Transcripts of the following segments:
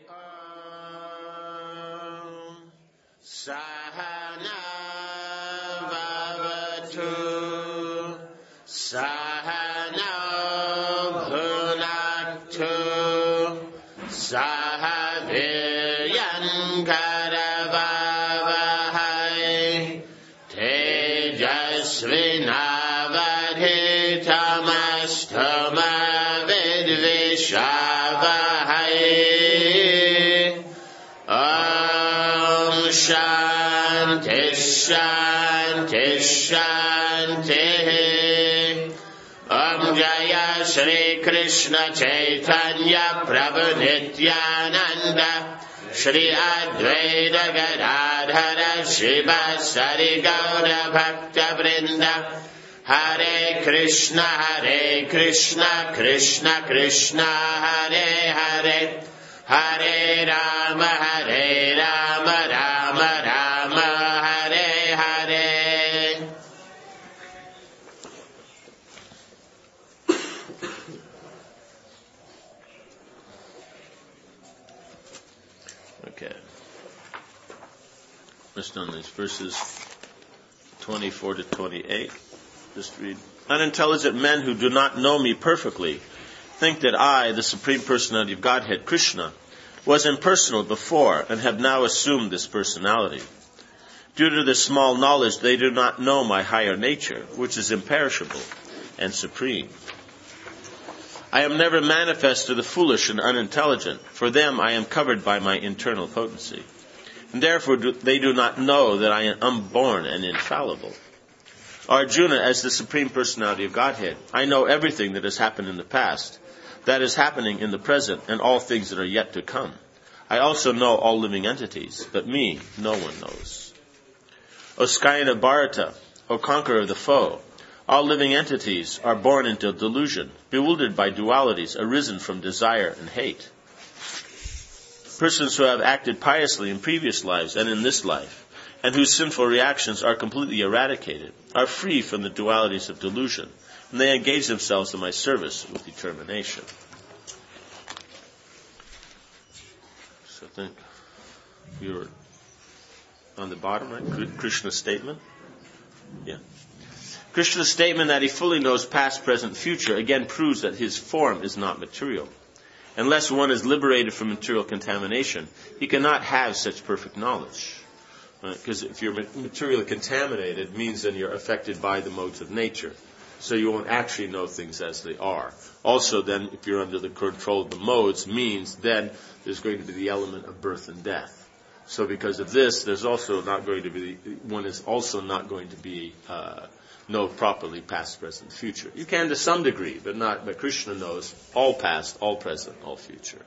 Sahana Bhavatu Sahana Bhunaktu Sahaviryan Karavavahai Tejasvinavadhitamastu Vidvishavahai Om Shanti Shanti Shanti Om Jaya Shri Krishna Chaitanya Prabhu Nityananda Shri Advaita Gadadhara Shiva Sari Gaura Bhakta Vrinda Hare Krishna Krishna Krishna Hare Hare Hare Rama Rama Rama Hare Hare. Okay. Just on these verses 24 to 28. Just read. Unintelligent men who do not know me perfectly think that I, the Supreme Personality of Godhead, Krishna, was impersonal before and have now assumed this personality. Due to this small knowledge, they do not know my higher nature, which is imperishable and supreme. I am never manifest to the foolish and unintelligent. For them I am covered by my internal potency. And therefore they do not know that I am unborn and infallible. Arjuna, as the Supreme Personality of Godhead, I know everything that has happened in the past, that is happening in the present, and all things that are yet to come. I also know all living entities, but me no one knows. O Skayana Bharata, O conqueror of the foe, all living entities are born into delusion, bewildered by dualities arisen from desire and hate. Persons who have acted piously in previous lives and in this life, and whose sinful reactions are completely eradicated, are free from the dualities of delusion, and they engage themselves in my service with determination. So I think you're on the bottom, right? Krishna's statement. Yeah. Krishna's statement that he fully knows past, present, future again proves that his form is not material. Unless one is liberated from material contamination, he cannot have such perfect knowledge. Because if you're materially contaminated, it means then you're affected by the modes of nature. So you won't actually know things as they are. Also then, if you're under the control of the modes, means then there's going to be the element of birth and death. So because of this, there's also not going to be, one is also not going to be, know properly past, present, future. You can to some degree, but Krishna knows all past, all present, all future.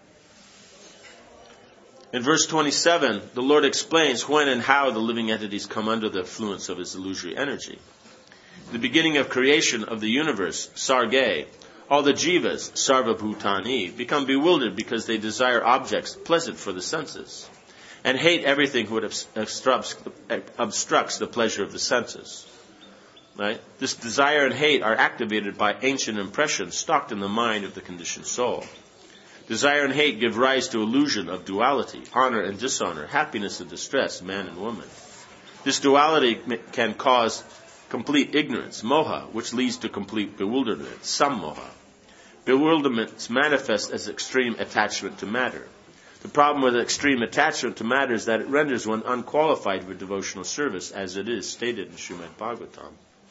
In verse 27, the Lord explains when and how the living entities come under the influence of his illusory energy. The beginning of creation of the universe, Sarge, all the jivas, Sarvabhutani, become bewildered because they desire objects pleasant for the senses, and hate everything which obstructs the pleasure of the senses. Right? This desire and hate are activated by ancient impressions stocked in the mind of the conditioned soul. Desire and hate give rise to illusion of duality, honor and dishonor, happiness and distress, man and woman. This duality can cause complete ignorance, moha, which leads to complete bewilderment, sammoha. Bewilderment manifests as extreme attachment to matter. The problem with extreme attachment to matter is that it renders one unqualified for devotional service, as it is stated in Srimad Bhagavatam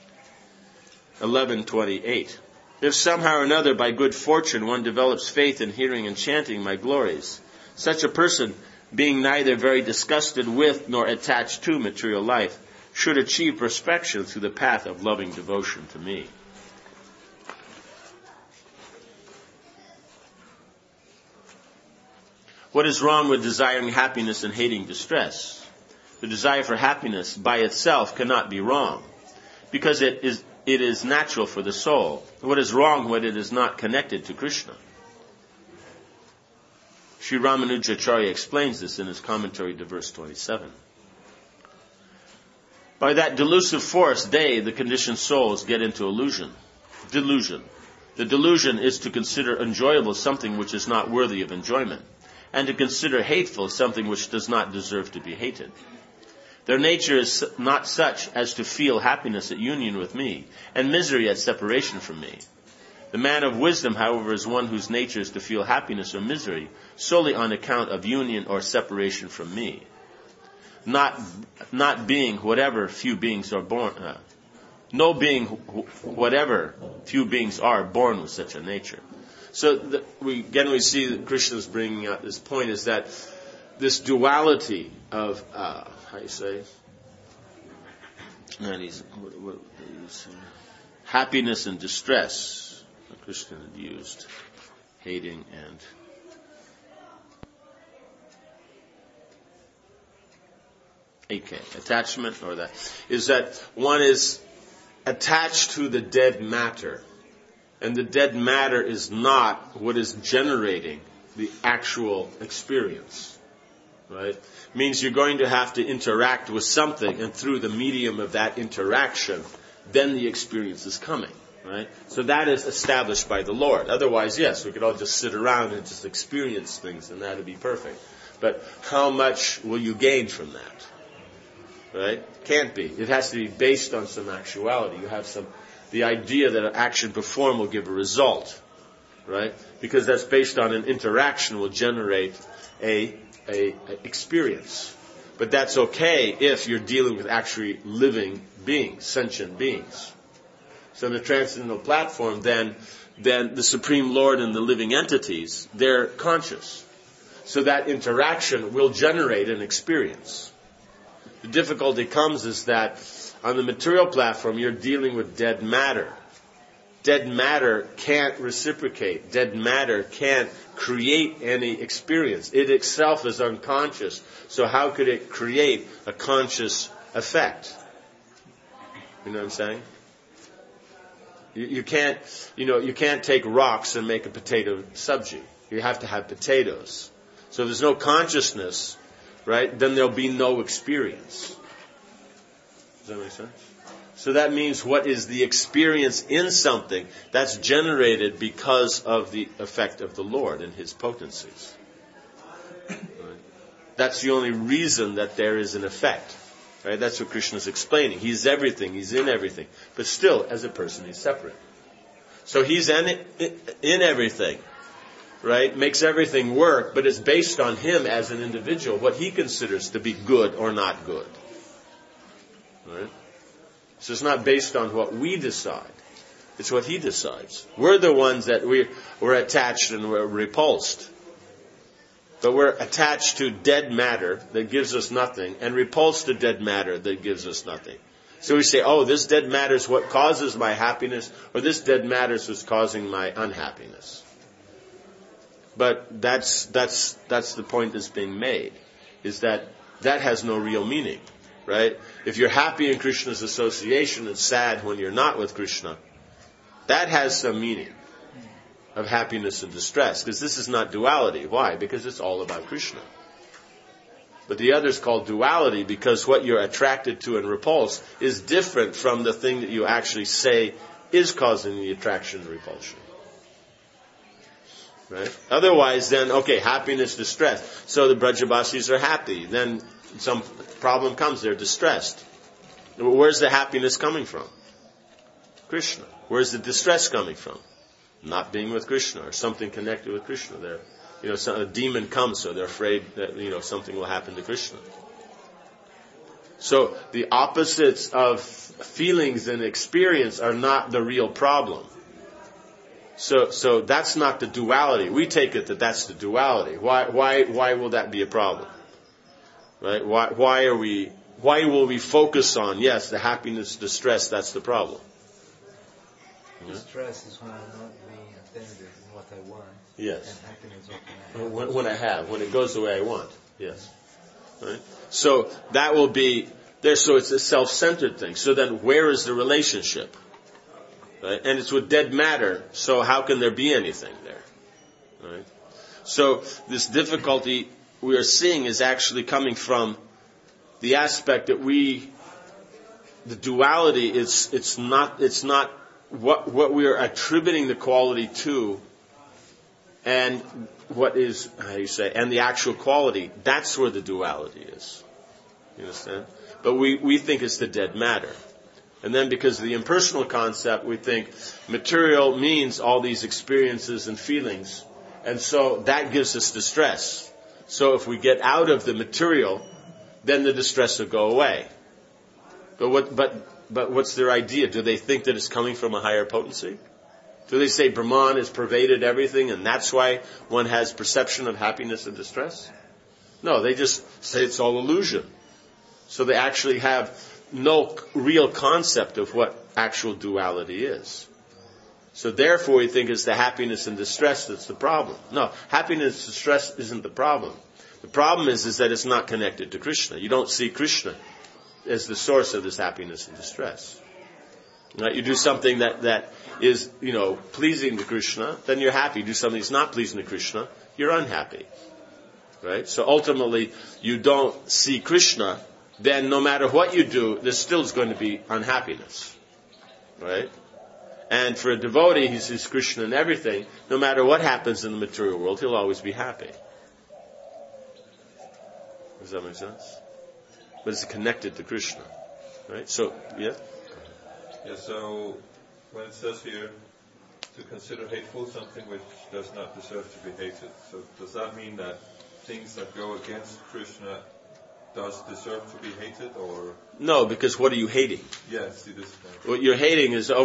11:28. If somehow or another, by good fortune, one develops faith in hearing and chanting my glories, such a person, being neither very disgusted with nor attached to material life, should achieve prospection through the path of loving devotion to me. What is wrong with desiring happiness and hating distress? The desire for happiness by itself cannot be wrong, because it is natural for the soul. What is wrong when it is not connected to Krishna? Sri Ramanujacharya explains this in his commentary to verse 27. By that delusive force, the conditioned souls, get into delusion. The delusion is to consider enjoyable something which is not worthy of enjoyment, and to consider hateful something which does not deserve to be hated. Their nature is not such as to feel happiness at union with me, and misery at separation from me. The man of wisdom, however, is one whose nature is to feel happiness or misery solely on account of union or separation from me, not being whatever few beings are born. No being whatever few beings are born with such a nature. So we see that Krishna's bringing out this point is that this duality of happiness and distress. Krishna had used hating and attachment, or that is that one is attached to the dead matter, and the dead matter is not what is generating the actual experience, right? Means you're going to have to interact with something, and through the medium of that interaction, then the experience is coming. Right? So that is established by the Lord. Otherwise, yes, we could all just sit around and just experience things, and that would be perfect. But how much will you gain from that? Right? Can't be. It has to be based on some actuality. You have the idea that an action performed will give a result. Right? Because that's based on an interaction will generate a experience. But that's okay if you're dealing with actually living beings, sentient beings. So in the transcendental platform, then the Supreme Lord and the living entities, they're conscious. So that interaction will generate an experience. The difficulty comes is that on the material platform, you're dealing with dead matter. Dead matter can't reciprocate. Dead matter can't create any experience. It itself is unconscious. So how could it create a conscious effect? You know what I'm saying? You can't take rocks and make a potato sabji. You have to have potatoes. So if there's no consciousness, right, then there'll be no experience. Does that make sense? So that means what is the experience in something that's generated because of the effect of the Lord and His potencies. Right? That's the only reason that there is an effect. Right? That's what Krishna is explaining. He's everything. He's in everything. But still, as a person, He's separate. So He's in everything. Right? Makes everything work, but it's based on Him as an individual, what He considers to be good or not good. Right? So it's not based on what we decide. It's what He decides. We're the ones that we're attached and we're repulsed. But we're attached to dead matter that gives us nothing, and repulsed to dead matter that gives us nothing. So we say, oh, this dead matter is what causes my happiness, or this dead matter is what's causing my unhappiness. But that's the point that's being made, is that has no real meaning, right? If you're happy in Krishna's association and sad when you're not with Krishna, that has some meaning of happiness and distress, because this is not duality. Why? Because it's all about Krishna. But the other is called duality because what you're attracted to and repulsed is different from the thing that you actually say is causing the attraction and repulsion. Right? Otherwise, then, okay, happiness, distress. So the Brajabasis are happy. Then some problem comes, they're distressed. Where's the happiness coming from? Krishna. Where's the distress coming from? Not being with Krishna, or something connected with Krishna. A demon comes, so they're afraid that something will happen to Krishna. So the opposites of feelings and experience are not the real problem. So that's not the duality. We take it that that's the duality. Why will that be a problem? Right? Why will we focus on the happiness, distress? That's the problem. Distress is when I'm not being attentive in what I want. Yes. And happiness is when it goes the way I want. Yes. Right? So that will be there. So it's a self-centered thing. So then where is the relationship? Right? And it's with dead matter. So how can there be anything there? Right? So this difficulty we are seeing is actually coming from the aspect that the duality it's not what we are attributing the quality to, and what is, how you say, and the actual quality, that's where the duality is. You understand? But we think it's the dead matter. And then because of the impersonal concept, we think material means all these experiences and feelings. And so that gives us distress. So if we get out of the material, then the distress will go away. But what's their idea? Do they think that it's coming from a higher potency? Do they say Brahman has pervaded everything and that's why one has perception of happiness and distress? No, they just say it's all illusion. So they actually have no real concept of what actual duality is. So therefore we think it's the happiness and distress that's the problem. No, happiness and distress isn't the problem. The problem is that it's not connected to Krishna. You don't see Krishna as the source of this happiness and distress. Right? You do something that is, pleasing to Krishna, then you're happy. You do something that's not pleasing to Krishna, you're unhappy. Right? So ultimately, you don't see Krishna, then no matter what you do, there still is going to be unhappiness. Right? And for a devotee, he sees Krishna in everything. No matter what happens in the material world, he'll always be happy. Does that make sense? But it's connected to Krishna. Right? So, yeah? Yeah, so when it says here to consider hateful something which does not deserve to be hated, so does that mean that things that go against Krishna does deserve to be hated, or? No, because what are you hating? Yes, it is. What you're hating is,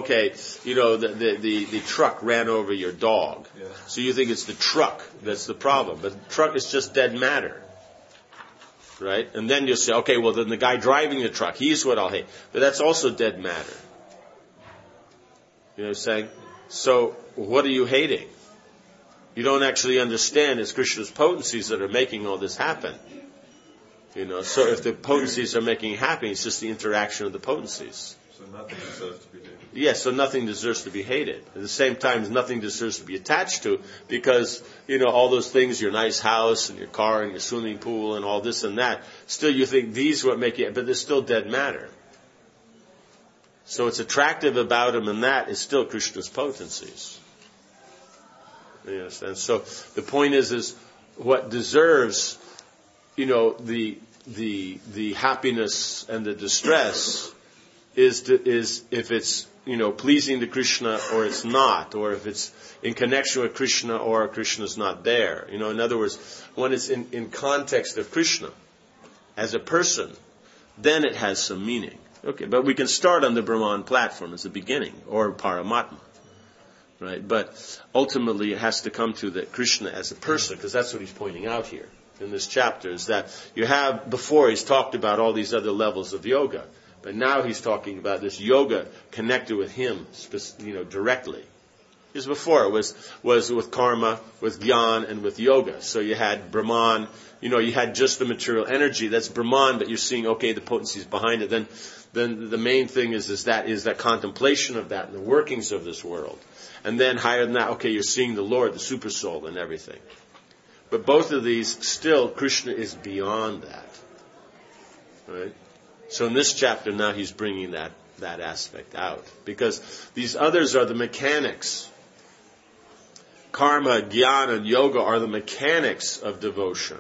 the truck ran over your dog. Yeah. So you think it's the truck that's the problem. But the truck is just dead matter. Right? And then you'll say, okay, well then the guy driving the truck, he's what I'll hate. But that's also dead matter. You know what I'm saying? So, what are you hating? You don't actually understand it's Krishna's potencies that are making all this happen. So if the potencies are making it happen, it's just the interaction of the potencies. So nothing deserves to be hated. Yes, so nothing deserves to be hated. At the same time, nothing deserves to be attached to, because, all those things, your nice house and your car and your swimming pool and all this and that, still you think these are what make it, but they're still dead matter. So what's attractive about him and that is still Krishna's potencies. You understand? So the point is what deserves, the happiness and the distress is if it's, pleasing to Krishna or it's not, or if it's in connection with Krishna or Krishna's not there. In other words, when it's in context of Krishna as a person, then it has some meaning. Okay, but we can start on the Brahman platform as a beginning, or Paramatma. Right? But ultimately it has to come to that Krishna as a person, because that's what he's pointing out here in this chapter, is that you have, before he's talked about all these other levels of yoga, but now he's talking about this yoga connected with him, directly. Because before it was with karma, with jnana, and with yoga. So you had Brahman, you had just the material energy, that's Brahman, but you're seeing, okay, the potencies behind it. Then the main thing is that contemplation of that and the workings of this world. And then higher than that, okay, you're seeing the Lord, the super soul and everything. But both of these, still, Krishna is beyond that. Right? So in this chapter now he's bringing that aspect out. Because these others are the mechanics. Karma, jnana, and yoga are the mechanics of devotion.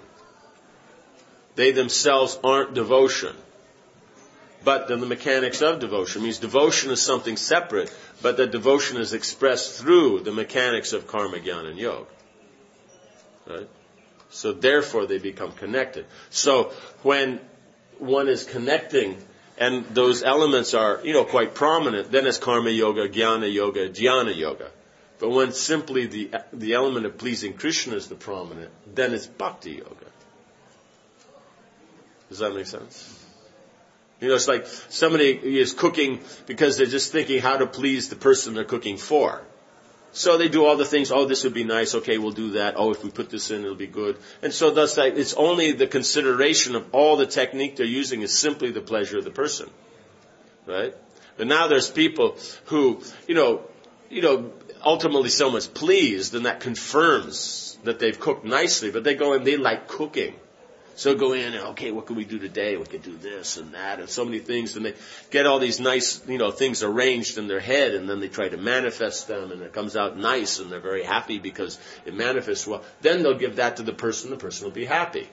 They themselves aren't devotion. But they're the mechanics of devotion. It means devotion is something separate, but that devotion is expressed through the mechanics of karma, jnana, and yoga. Right? So therefore they become connected. So when one is connecting, and those elements are, quite prominent, then it's karma yoga, jnana yoga, jnana yoga. But when simply the element of pleasing Krishna is the prominent, then it's bhakti yoga. Does that make sense? It's like somebody is cooking because they're just thinking how to please the person they're cooking for. So they do all the things, this would be nice, okay, we'll do that. If we put this in, it'll be good. And so thus, it's only the consideration of all the technique they're using is simply the pleasure of the person. Right? But now there's people who, ultimately someone's pleased, and that confirms that they've cooked nicely, but they go and they like cooking. So go in and, okay, what can we do today? We could do this and that and so many things. And they get all these nice, things arranged in their head, and then they try to manifest them, and it comes out nice, and they're very happy because it manifests well. Then they'll give that to the person will be happy.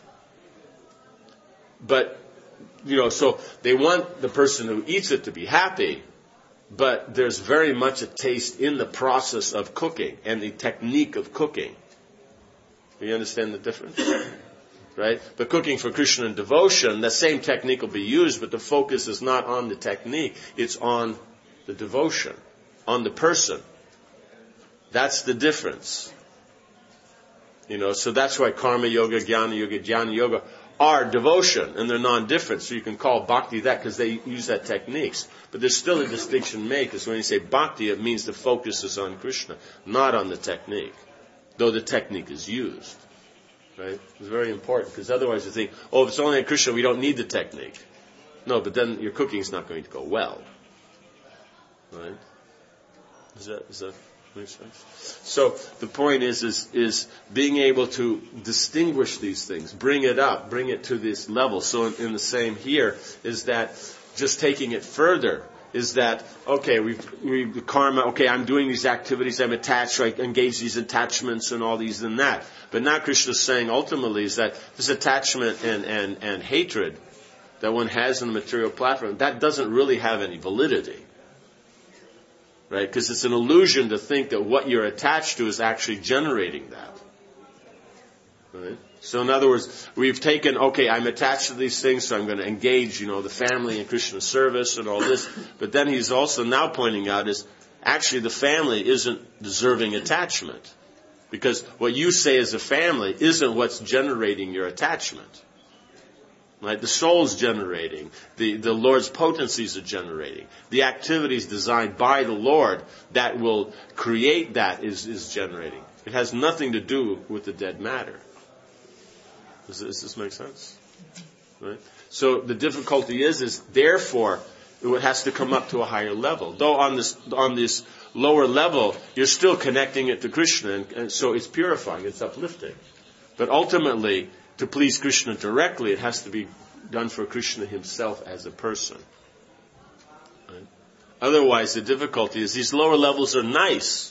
But, so they want the person who eats it to be happy, but there's very much a taste in the process of cooking and the technique of cooking. Do you understand the difference? Right? But cooking for Krishna and devotion, the same technique will be used, but the focus is not on the technique, it's on the devotion, on the person. That's the difference. So that's why karma yoga, jnana yoga are devotion, and they're non-different. So you can call bhakti that because they use that techniques. But there's still a distinction made, because when you say bhakti, it means the focus is on Krishna, not on the technique, though the technique is used. Right? It's very important, because otherwise you think, if it's only on Krishna, we don't need the technique. No, but then your cooking is not going to go well. Right? Does that make sense? So the point is being able to distinguish these things, bring it up, bring it to this level. So in the same here is that just taking it further is that, okay, we karma, okay, I'm doing these activities, I'm attached, so I engage these attachments and all these and that. But now Krishna's saying ultimately is that this attachment and hatred that one has in the material platform, that doesn't really have any validity. Right? Because it's an illusion to think that what you're attached to is actually generating that. Right? So in other words, we've taken, okay, I'm attached to these things, so I'm going to engage, the family in Krishna service and all this. But then he's also now pointing out is actually the family isn't deserving attachment. Because what you say as a family isn't what's generating your attachment. Right? The soul's generating. The Lord's potencies are generating. The activities designed by the Lord that will create that is generating. It has nothing to do with the dead matter. Does this make sense? Right? So the difficulty is therefore it has to come up to a higher level. Though on this lower level, you're still connecting it to Krishna, and so it's purifying, it's uplifting. But ultimately, to please Krishna directly, it has to be done for Krishna himself as a person. Right? Otherwise, the difficulty is these lower levels are nice,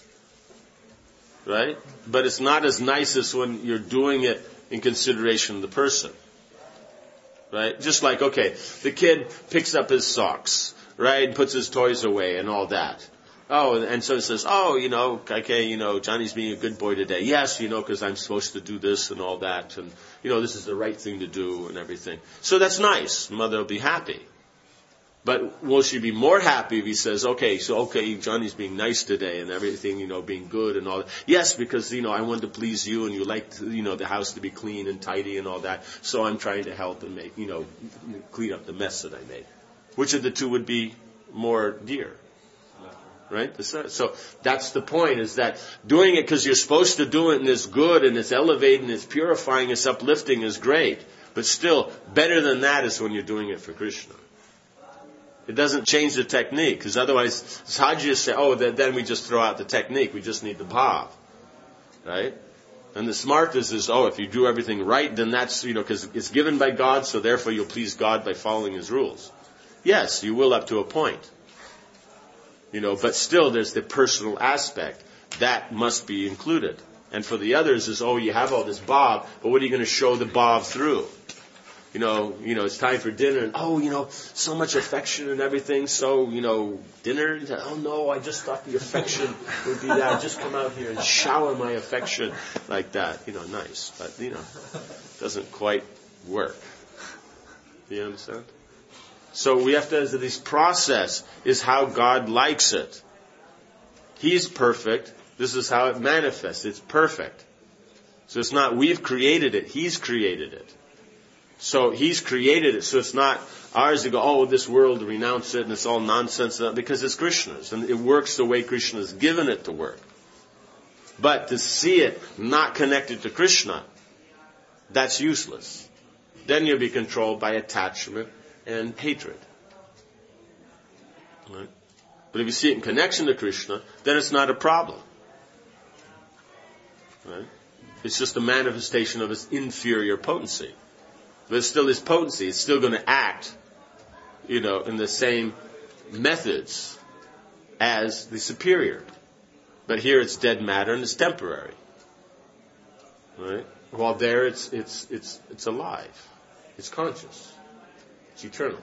right? But it's not as nice as when you're doing it in consideration of the person. Right? Just like, okay, the kid picks up his socks, right, and puts his toys away and all that. Oh, and so it says, okay, Johnny's being a good boy today. Yes, because I'm supposed to do this and all that, and, this is the right thing to do and everything. So that's nice. Mother will be happy. But will she be more happy if he says, okay, Johnny's being nice today and everything, being good and all that. Yes, because, I want to please you and you like, the house to be clean and tidy and all that. So I'm trying to help and make, clean up the mess that I made. Which of the two would be more dear? Right? So that's the point, is that doing it because you're supposed to do it and it's good and it's elevating, it's purifying, it's uplifting is great. But still, better than that is when you're doing it for Krishna. It doesn't change the technique, because otherwise, it's hard to just say, then we just throw out the technique, we just need the bhav. Right? And the smartest is, if you do everything right, then that's, because it's given by God, so therefore you'll please God by following His rules. Yes, you will up to a point. But still there's the personal aspect. That must be included. And for the others is, you have all this bhav, but what are you going to show the bhav through? It's time for dinner, and so much affection and everything, so, dinner, oh no, I just thought the affection would be that, just come out here and shower my affection like that, nice, but, it doesn't quite work. Do you understand? So we have to, this process is how God likes it. He's perfect, this is how it manifests, it's perfect. So it's not we've created it, He's created it. So He's created it, so it's not ours to go, this world, renounce it, and it's all nonsense, because it's Krishna's, and it works the way Krishna's given it to work. But to see it not connected to Krishna, that's useless. Then you'll be controlled by attachment and hatred. Right? But if you see it in connection to Krishna, then it's not a problem. Right? It's just a manifestation of His inferior potency. But it still is potency. It's still going to act, in the same methods as the superior. But here it's dead matter and it's temporary. Right? While there it's alive. It's conscious. It's eternal.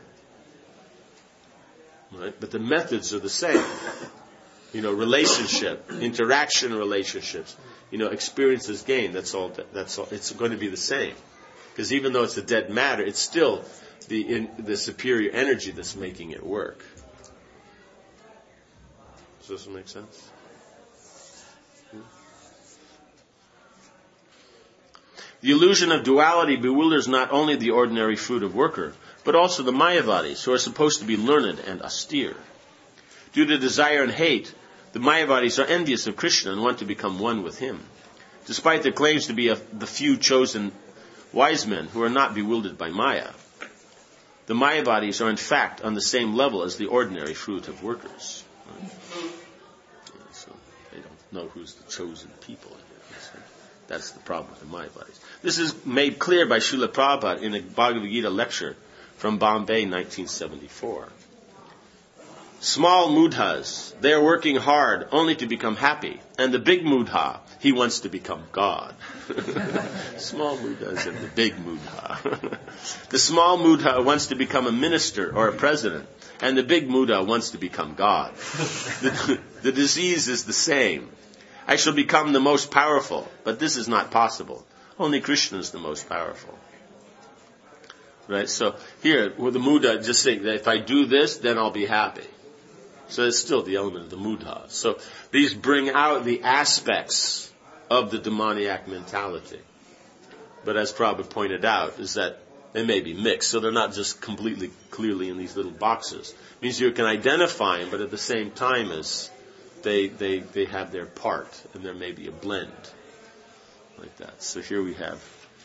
Right? But the methods are the same. Relationship, interaction relationships, experiences gained, that's all, it's going to be the same. Because even though it's a dead matter, it's still the superior energy that's making it work. Does this make sense? The illusion of duality bewilders not only the ordinary fruit of worker, but also the Mayavadis, who are supposed to be learned and austere. Due to desire and hate, the Mayavadis are envious of Krishna and want to become one with him, despite their claims to be the few chosen wise men who are not bewildered by Maya. The Mayavadis are in fact on the same level as the ordinary fruit of workers. So they don't know who's the chosen people. That's the problem with the Mayavadis. This is made clear by Srila Prabhupada in a Bhagavad Gita lecture from Bombay, 1974. Small mudhas, they are working hard only to become happy. And the big mudha, he wants to become God. Small mudhas and the big mudha. The small mudha wants to become a minister or a president. And the big mudha wants to become God. The disease is the same. I shall become the most powerful, but this is not possible. Only Krishna is the most powerful. Right? So here, with the mudha, just think that if I do this, then I'll be happy. So it's still the element of the mudha. So these bring out the aspects of the demoniac mentality. But as Prabhupada pointed out, is that they may be mixed. So they're not just completely clearly in these little boxes. It means you can identify them, but at the same time as they have their part, and there may be a blend like that. So here we have,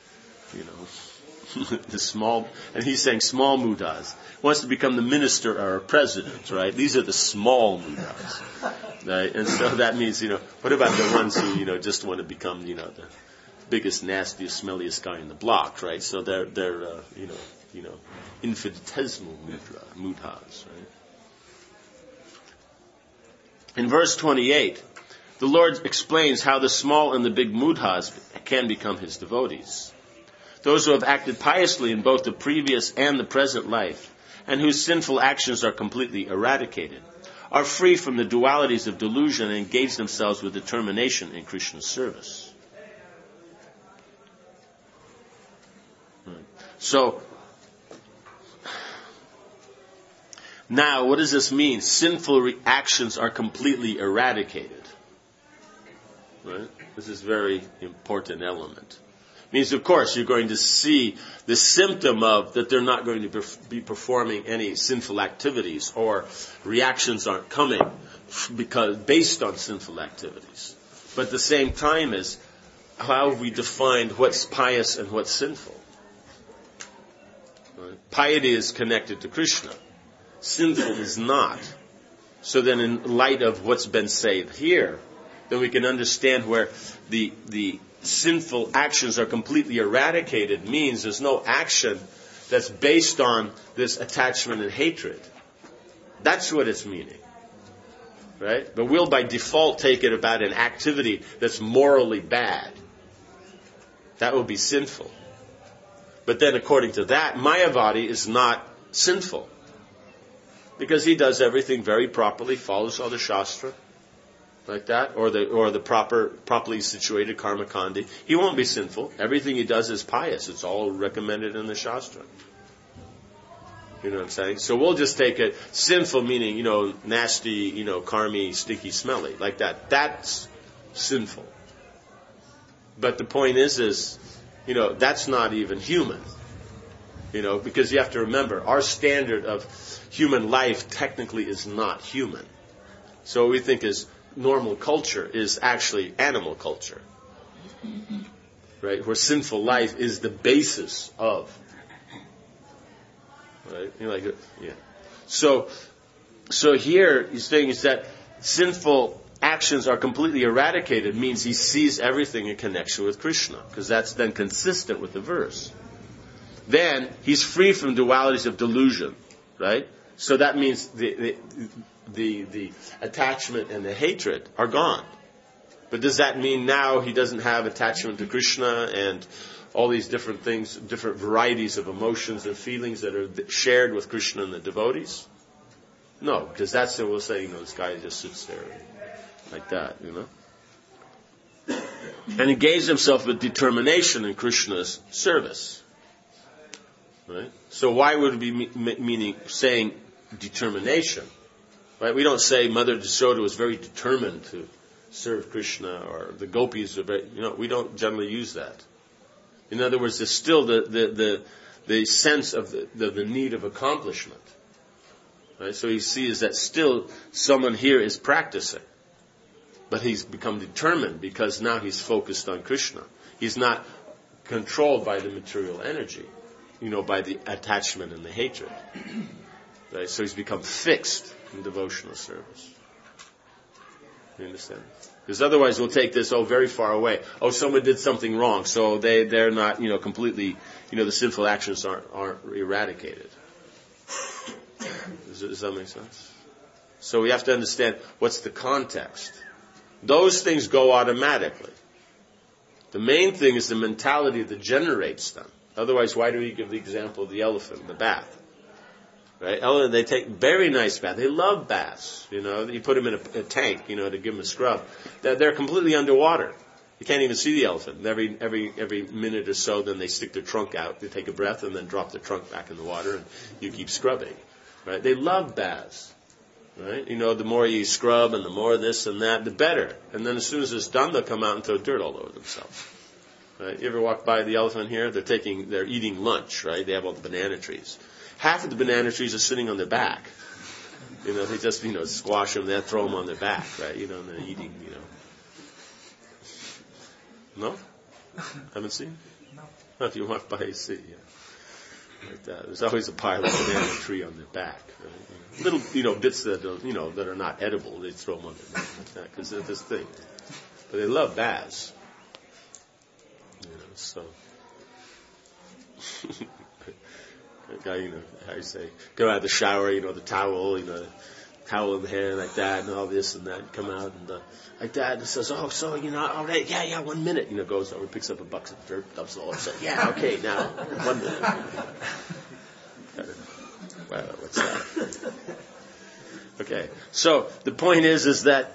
the small, and he's saying small mudhas. Wants to become the minister or a president, right? These are the small mudhas, right? And so that means, what about the ones who, just want to become, the biggest, nastiest, smelliest guy in the block, right? So they're infinitesimal mudhas, right? In verse 28, the Lord explains how the small and the big mudhas can become his devotees. Those who have acted piously in both the previous and the present life, and whose sinful actions are completely eradicated, are free from the dualities of delusion and engage themselves with determination in Krishna's service. So, now, what does this mean? Sinful actions are completely eradicated. Right? This is a very important element. Means, of course, you're going to see the symptom of that they're not going to be performing any sinful activities, or reactions aren't coming based on sinful activities. But at the same time is how have we defined what's pious and what's sinful? Right? Piety is connected to Krishna. Sinful is not. So then in light of what's been said here, then we can understand where the sinful actions are completely eradicated means there's no action that's based on this attachment and hatred. That's what it's meaning. Right? But we'll by default take it about an activity that's morally bad. That will be sinful. But then according to that, Mayavadi is not sinful. Because he does everything very properly, follows all the Shastra, like that, or the properly situated karma kandi. He won't be sinful. Everything he does is pious. It's all recommended in the Shastra. You know what I'm saying? So we'll just take it sinful meaning, nasty, karmy, sticky, smelly, like that. That's sinful. But the point is, that's not even human. Because you have to remember, our standard of human life technically is not human. So what we think is normal culture is actually animal culture. Right? Where sinful life is the basis of. Right? Yeah. So here he's saying is that sinful actions are completely eradicated means he sees everything in connection with Krishna, because that's then consistent with the verse. then he's free from dualities of delusion, right? So that means the attachment and the hatred are gone. But does that mean now he doesn't have attachment to Krishna and all these different things, different varieties of emotions and feelings that are shared with Krishna and the devotees? No, because that's what we'll say, this guy just sits there like that, And engaged himself with determination in Krishna's service. Right? So why would it be saying determination? Right? We don't say Mother Yashoda was very determined to serve Krishna, or the gopis are very, we don't generally use that. In other words, there's still the sense of the need of accomplishment. Right? So he sees that still someone here is practicing. But he's become determined because now he's focused on Krishna. He's not controlled by the material energy, by the attachment and the hatred. Right? So he's become fixed in devotional service. You understand? Because otherwise we'll take this, very far away. Someone did something wrong, so they're not, completely, the sinful actions aren't eradicated. Does that make sense? So we have to understand what's the context. Those things go automatically. The main thing is the mentality that generates them. Otherwise, why do we give the example of the elephant in the bath? Right? Elephant, they take very nice baths. They love baths. You put them in a tank, to give them a scrub. They're completely underwater. You can't even see the elephant. Every minute or so, then they stick their trunk out. They take a breath and then drop the trunk back in the water, and you keep scrubbing. Right? They love baths. Right? The more you scrub and the more this and that, the better. And then as soon as it's done, they'll come out and throw dirt all over themselves. Right? You ever walk by the elephant here? They're eating lunch, right? They have all the banana trees. Half of the banana trees are sitting on their back. They just, squash them, they throw them on their back, right? And they're eating, No? Haven't seen? No. If you walk by, you see, like that. There's always a pile of banana tree on their back. Right? Little, bits that are, that are not edible, they throw them on their back like that, because they're this thing. But they love baths. So. Guy, how you say, go out of the shower, the towel, towel in the hair like that, and all this and that, come out and like that, and says, all right, yeah, 1 minute, goes over, picks up a bucket of dirt, dumps it all, and says, yeah, okay, now, 1 minute. Well, what's that? Okay, so the point is that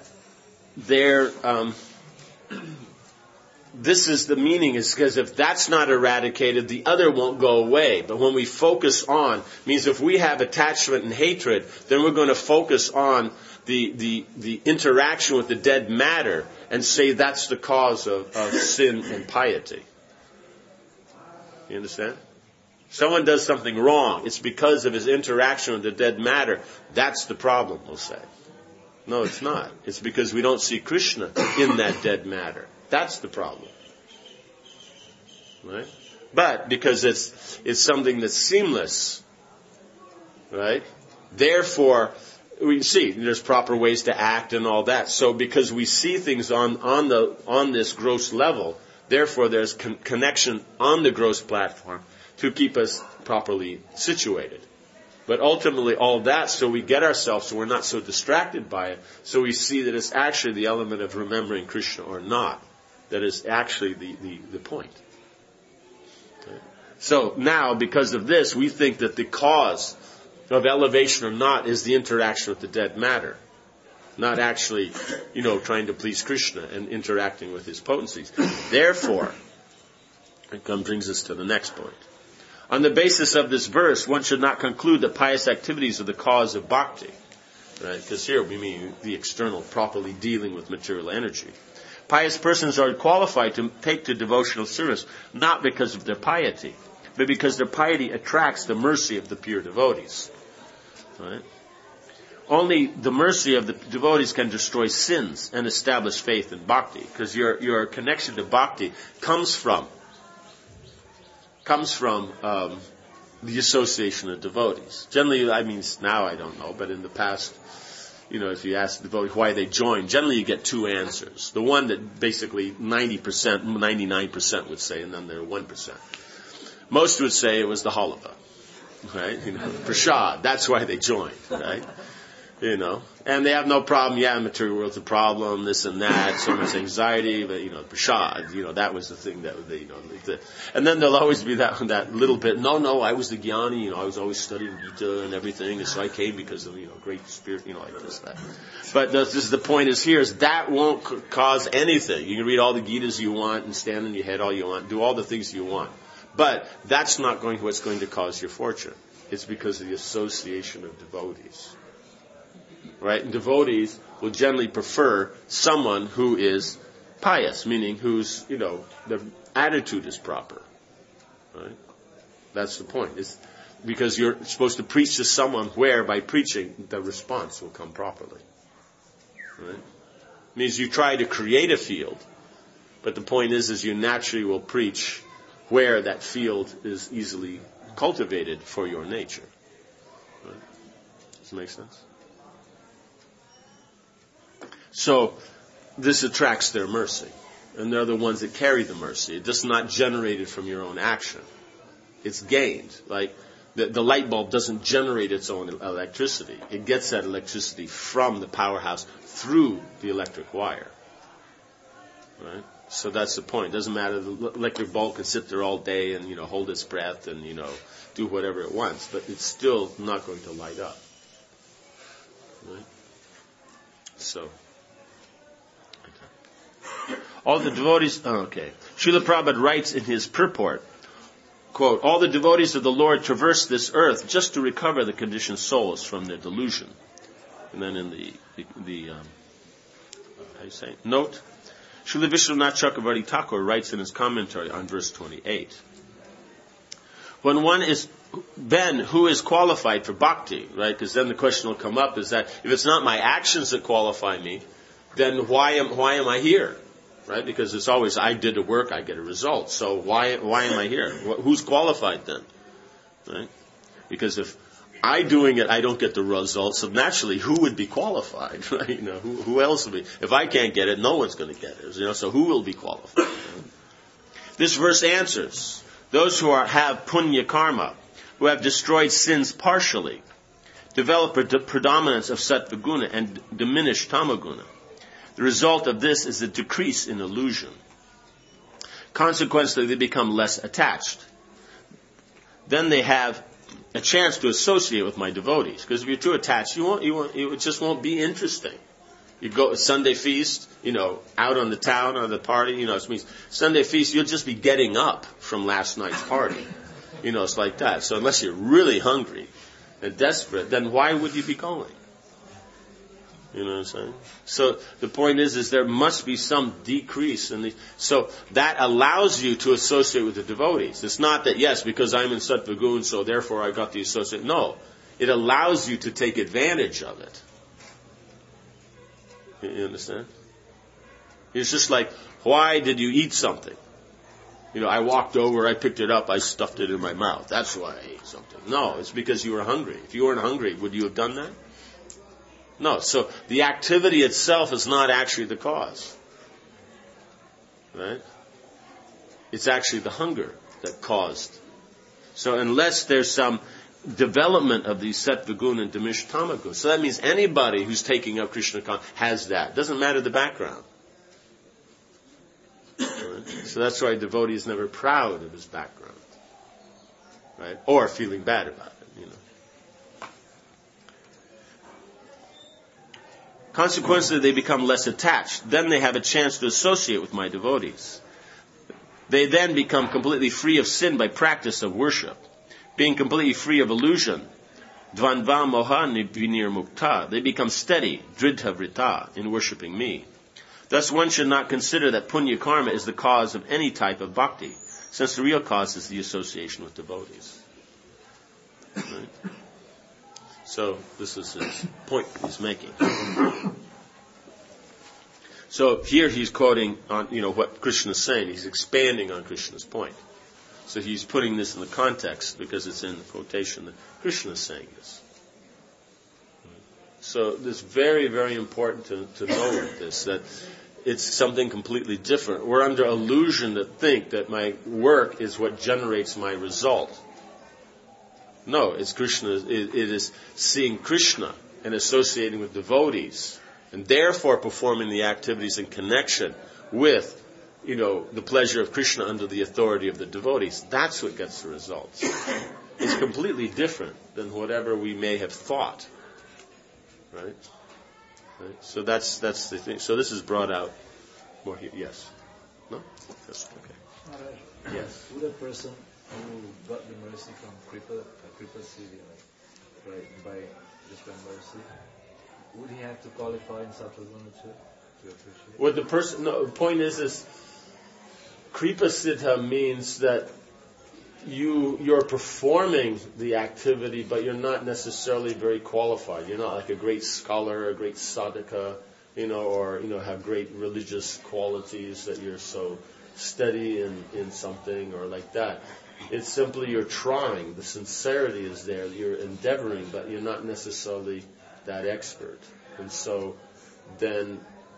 this is the meaning, is because if that's not eradicated, the other won't go away. But when we focus on, means if we have attachment and hatred, then we're going to focus on the interaction with the dead matter and say that's the cause of sin and piety. You understand? Someone does something wrong. It's because of his interaction with the dead matter. That's the problem, we'll say. No, it's not. It's because we don't see Krishna in that dead matter. That's the problem. Right? But because it's something that's seamless, right? Therefore, we see there's proper ways to act and all that. So because we see things on this gross level, therefore there's connection on the gross platform to keep us properly situated. But ultimately all that, so we get ourselves, so we're not so distracted by it, so we see that it's actually the element of remembering Krishna or not that is actually the point. Okay. So now, because of this, we think that the cause of elevation or not is the interaction with the dead matter. Not actually, trying to please Krishna and interacting with his potencies. Therefore, it brings us to the next point. On the basis of this verse, one should not conclude that pious activities are the cause of bhakti. Right? Because here we mean the external, properly dealing with material energy. Pious persons are qualified to take to devotional service not because of their piety, but because their piety attracts the mercy of the pure devotees. Right? Only the mercy of the devotees can destroy sins and establish faith in bhakti, because your connection to bhakti comes from the association of devotees. Generally, now I don't know, but in the past, if you ask the devotees why they join, generally you get two answers. The one that basically 90%, 99% would say, and then there are 1%. Most would say it was the halava, right? Prashad. That's why they joined, right? And they have no problem. Yeah, material world's a problem, this and that, so much anxiety, but, prashad, that was the thing that they, and then there'll always be that little bit, no, I was the Jnani, I was always studying Gita and everything, and so I came because of, great spirit, like this, that. But this is the point is here, is that won't cause anything. You can read all the Gitas you want and stand on your head all you want, do all the things you want. But that's not what's going to cause your fortune. It's because of the association of devotees. Right? And devotees will generally prefer someone who is pious, meaning whose, their attitude is proper. Right? That's the point. It's because you're supposed to preach to someone where, by preaching, the response will come properly. Right? It means you try to create a field, but the point is you naturally will preach where that field is easily cultivated for your nature. Right? Does it make sense? So, this attracts their mercy. And they're the ones that carry the mercy. It's just not generated from your own action. It's gained. Like, the light bulb doesn't generate its own electricity. It gets that electricity from the powerhouse through the electric wire. Right? So that's the point. It doesn't matter. The electric bulb can sit there all day and, hold its breath and, do whatever it wants. But it's still not going to light up. Right? So... all the devotees, Srila Prabhupada writes in his purport, quote, all the devotees of the Lord traverse this earth just to recover the conditioned souls from their delusion. And then in the how you say, note, Srila Vishwanath Chakravarti Thakur writes in his commentary on verse 28, when one is, then who is qualified for bhakti, right? Because then the question will come up is that if it's not my actions that qualify me, then why am I here? Right? Because it's always, I did the work, I get a result. So why am I here? Who's qualified then? Right? Because if I doing it, I don't get the results, so naturally, who would be qualified? Right? Who else would be? If I can't get it, no one's going to get it. So who will be qualified? Right? This verse answers, those who have punya karma, who have destroyed sins partially, develop a predominance of sattva guna and diminish tamaguna. The result of this is a decrease in illusion. Consequently, they become less attached. Then they have a chance to associate with my devotees. Because if you're too attached, it just won't be interesting. You go Sunday feast, out on the town, on the party, it means Sunday feast, you'll just be getting up from last night's party. It's like that. So unless you're really hungry and desperate, then why would you be going? You know what I'm saying? So the point is there must be some decrease so that allows you to associate with the devotees. It's not that, yes, because I'm in Sattva Guna, so therefore I got the associate. No. It allows you to take advantage of it. You understand? It's just like, why did you eat something? I walked over, I picked it up, I stuffed it in my mouth. That's why I ate something. No, it's because you were hungry. If you weren't hungry, would you have done that? No, so the activity itself is not actually the cause. Right? It's actually the hunger that caused. So unless there's some development of these sattva guna and diminished tamaguna, so that means anybody who's taking up Krishna consciousness has that. Doesn't matter the background. Right? So that's why a devotee is never proud of his background. Right? Or feeling bad about it, Consequently, they become less attached. Then they have a chance to associate with my devotees. They then become completely free of sin by practice of worship. Being completely free of illusion, dvandva moha vinir mukta, they become steady, dridha vrita, in worshipping me. Thus one should not consider that punya karma is the cause of any type of bhakti, since the real cause is the association with devotees. Right? So this is his point he's making. So here he's quoting on, what Krishna is saying. He's expanding on Krishna's point. So he's putting this in the context because it's in the quotation that Krishna is saying this. So it's very, very important to know this, that It's something completely different. We're under illusion that think that my work is what generates my result. No, it's Krishna. It is seeing Krishna and associating with devotees, and therefore performing the activities in connection with, the pleasure of Krishna under the authority of the devotees. That's what gets the results. It's completely different than whatever we may have thought. Right? So that's the thing. So this is brought out more here. Yes? No? Yes. Okay. Yes. Would a person who got the mercy from Kripa Siddhi, right, by just by mercy, would he have to qualify in Sattva-guna to appreciate? What the person? No. The point is Kripa Siddha means that you're performing the activity, but you're not necessarily very qualified. You're not like a great scholar, a great sadhaka, or have great religious qualities that you're so steady in something or like that. It's simply you're trying. The sincerity is there. You're endeavoring, but you're not necessarily that expert. And so then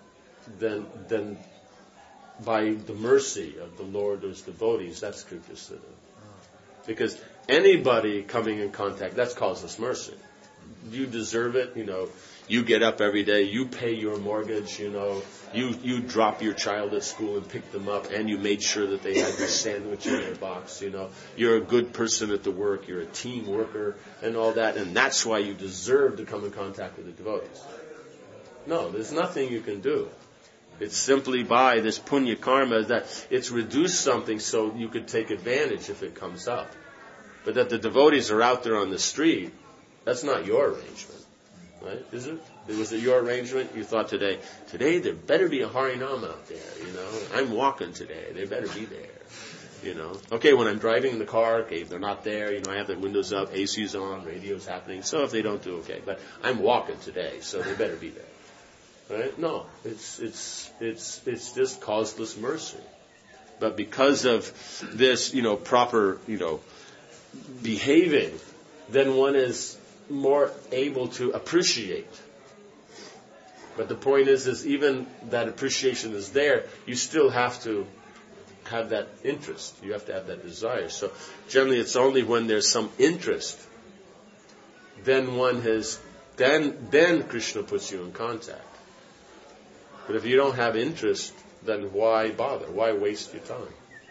by the mercy of the Lord, those devotees, that's Kripa Siddha. Because anybody coming in contact, that's causeless mercy. You deserve it, You get up every day, you pay your mortgage, You drop your child at school and pick them up, and you made sure that they had your sandwich in their box, You're a good person at the work, you're a team worker, and all that, and that's why you deserve to come in contact with the devotees. No, there's nothing you can do. It's simply by this punya karma that it's reduced something so you could take advantage if it comes up. But that the devotees are out there on the street, that's not your arrangement. Right? Is it? Was it your arrangement? You thought today there better be a Harinam out there, I'm walking today, they better be there. Okay, when I'm driving in the car, okay, if they're not there, I have the windows up, AC's on, radio's happening, so if they don't do, okay. But I'm walking today, so they better be there. Right? No, it's just causeless mercy. But because of this, proper, behaving, then one is more able to appreciate. But the point is even that appreciation is there, you still have to have that interest. You have to have that desire. So generally it's only when there's some interest, then then Krishna puts you in contact. But if you don't have interest, then why bother? Why waste your time?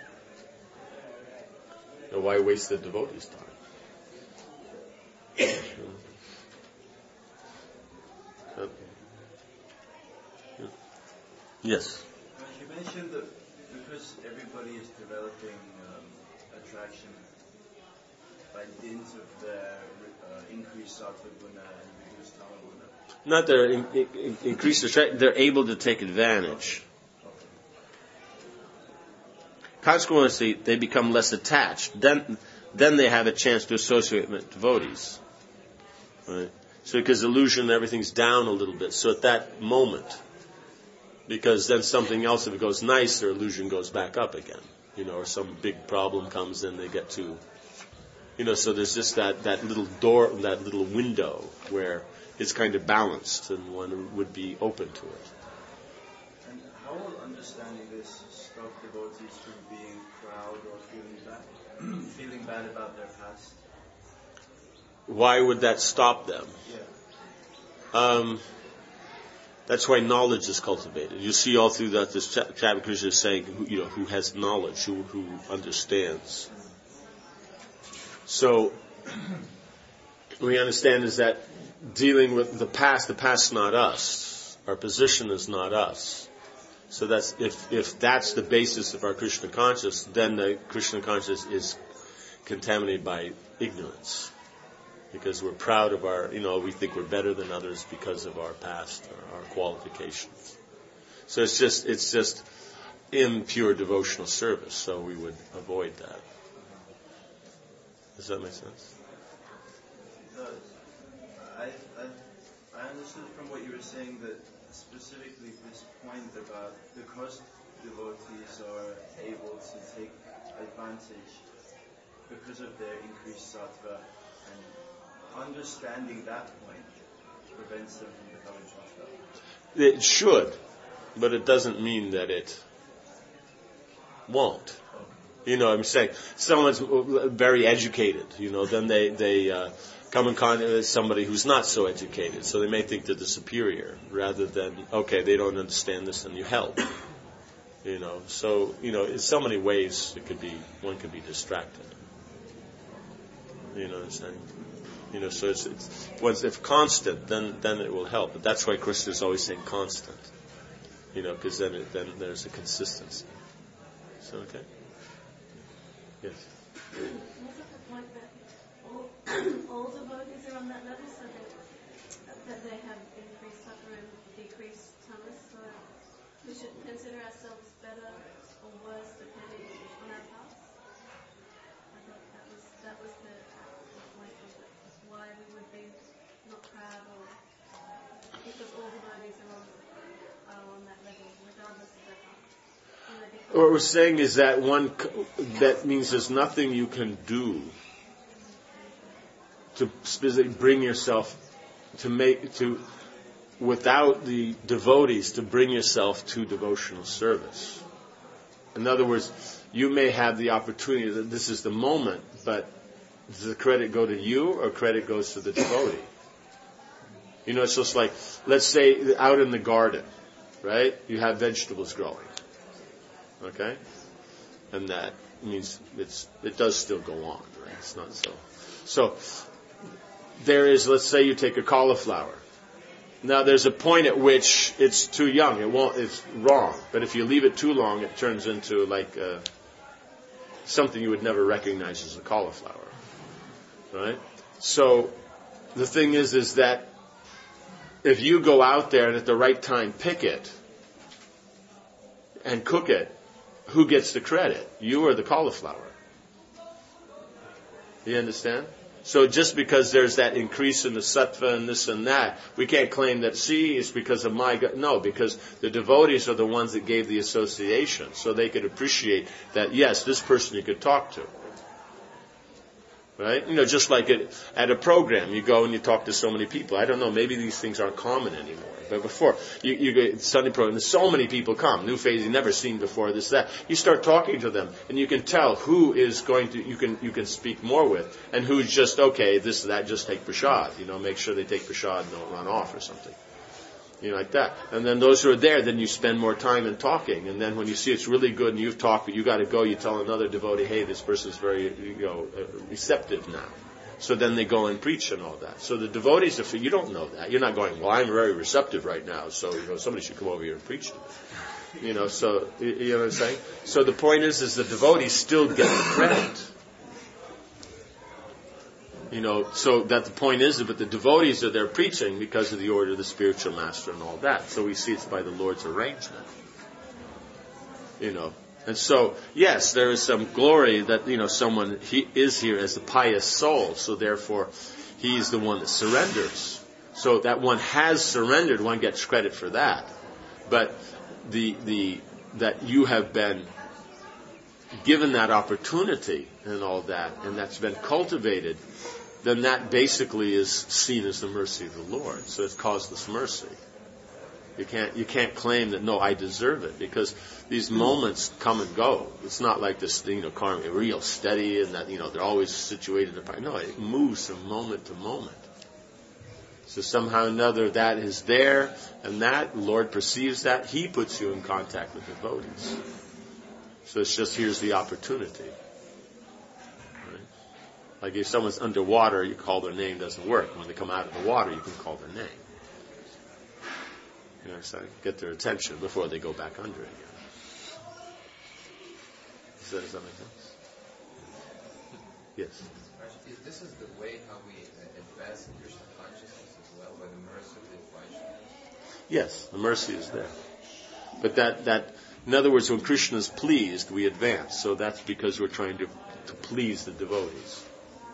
Or why waste the devotee's time? Yes. You mentioned that because everybody is developing attraction by dint of their increased sattva guna and reduced tama guna. Not their increased attraction, they're able to take advantage. Consequently, they become less attached. Then they have a chance to associate with devotees. Right? So because illusion, everything's down a little bit. So at that moment, because then something else, if it goes nice, their illusion goes back up again. Or some big problem comes and they get to, so there's just that little door, that little window where it's kind of balanced and one would be open to it. And how will understanding this stop devotees from being proud or feeling bad about their past? Why would that stop them? Yeah. That's why knowledge is cultivated. You see all through that this chapter Krishna is saying, who has knowledge, who understands. So we understand is that dealing with the past's not us. Our position is not us. So that's if that's the basis of our Krishna consciousness, then the Krishna consciousness is contaminated by ignorance. Because we're proud of we think we're better than others because of our past, our qualifications. So it's just impure devotional service, so we would avoid that. Does that make sense? It does. I understood from what you were saying that specifically this point about because devotees are able to take advantage because of their increased sattva, and understanding that point prevents them from becoming puffed up. It should. but it doesn't mean that it won't. You know what I'm saying? Someone's very educated, then they come in contact with somebody who's not so educated, so they may think they're the superior, rather than, okay, they don't understand this and you help. So, in so many ways one could be distracted. You know what I'm saying? So it's if constant, then it will help. But that's why Krishna is always saying constant. Because then there's a consistency. So, okay? Yes. Was it the point that all devotees are on that level, so that they have increased suffering and decreased tamas? So we should consider ourselves better or worse depending on our path? I thought that was the point of it, why we would be not proud, or because all devotees are on that level, regardless of their path. What we're saying is that that means there's nothing you can do to specifically bring yourself without the devotees, to bring yourself to devotional service. In other words, you may have the opportunity that this is the moment, but does the credit go to you or credit goes to the devotee? It's just like, let's say out in the garden, right? You have vegetables growing. Okay? And that means it does still go on, right? It's not so. So, there is, let's say you take a cauliflower. Now there's a point at which it's too young. It's wrong. But if you leave it too long, it turns into like something you would never recognize as a cauliflower. Right? So, the thing is that if you go out there and at the right time pick it and cook it, who gets the credit? You or the cauliflower? You understand? So just because there's that increase in the sattva and this and that, we can't claim that, it's because of my God. No, because the devotees are the ones that gave the association. So they could appreciate that, yes, this person you could talk to. Right? Just like at a program, you go and you talk to so many people. I don't know, maybe these things aren't common anymore. But before, you get Sunday program, so many people come, new faces you've never seen before, this, that. You start talking to them, and you can tell who is going to, you can speak more with, and who's just, okay, this, that, just take prasad. Make sure they take prasad and don't run off or something. Like that. And then those who are there, then you spend more time in talking. And then when you see it's really good and you've talked, but you got to go, you tell another devotee, hey, this person's very, receptive now. So then they go and preach and all that. So the devotees, you don't know that. You're not going, well, I'm very receptive right now, so, somebody should come over here and preach to me. So, you know what I'm saying? So the point is the devotees still get the credit. So that the point is that the devotees are there preaching because of the order of the spiritual master and all that. So we see it's by the Lord's arrangement. And so, yes, there is some glory that, someone, he is here as a pious soul, so therefore he's the one that surrenders. So that one has surrendered, one gets credit for that. But that you have been given that opportunity and all that, and that's been cultivated, then that basically is seen as the mercy of the Lord. So it's causeless mercy. You can't claim that, no, I deserve it, because these moments come and go. It's not like this, karma, real steady and that, they're always situated apart. No, it moves from moment to moment. So somehow or another that is there, and that, the Lord perceives that, He puts you in contact with devotees. So it's just, here's the opportunity. Right? Like if someone's underwater, you call their name, doesn't work. When they come out of the water, you can call their name. So get their attention before they go back under again. Does that make sense? Yes. This is the way how we advance in Krishna consciousness as well, by the mercy of the Vaishnavas. Yes, the mercy is there. But that in other words, when Krishna is pleased, we advance. So that's because we're trying to please the devotees.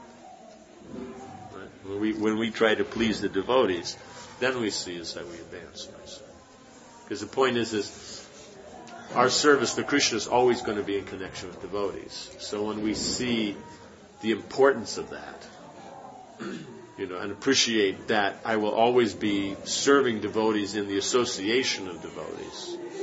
Right? When we try to please the devotees, then we see is that we advance. Because the point is our service to Krishna is always going to be in connection with devotees. So when we see the importance of that, and appreciate that I will always be serving devotees in the association of devotees,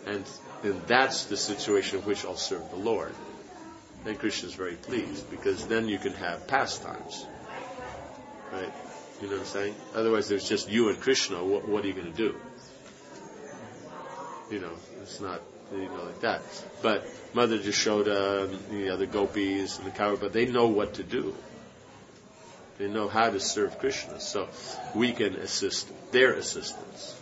And that's the situation in which I'll serve the Lord. Then Krishna is very pleased, because then you can have pastimes. Right? You know what I'm saying? Otherwise there's just you and Krishna. What are you going to do? It's not, like that. But Mother Jashoda and the other gopis and the Kaurava, they know what to do. They know how to serve Krishna. So we can assist their assistance.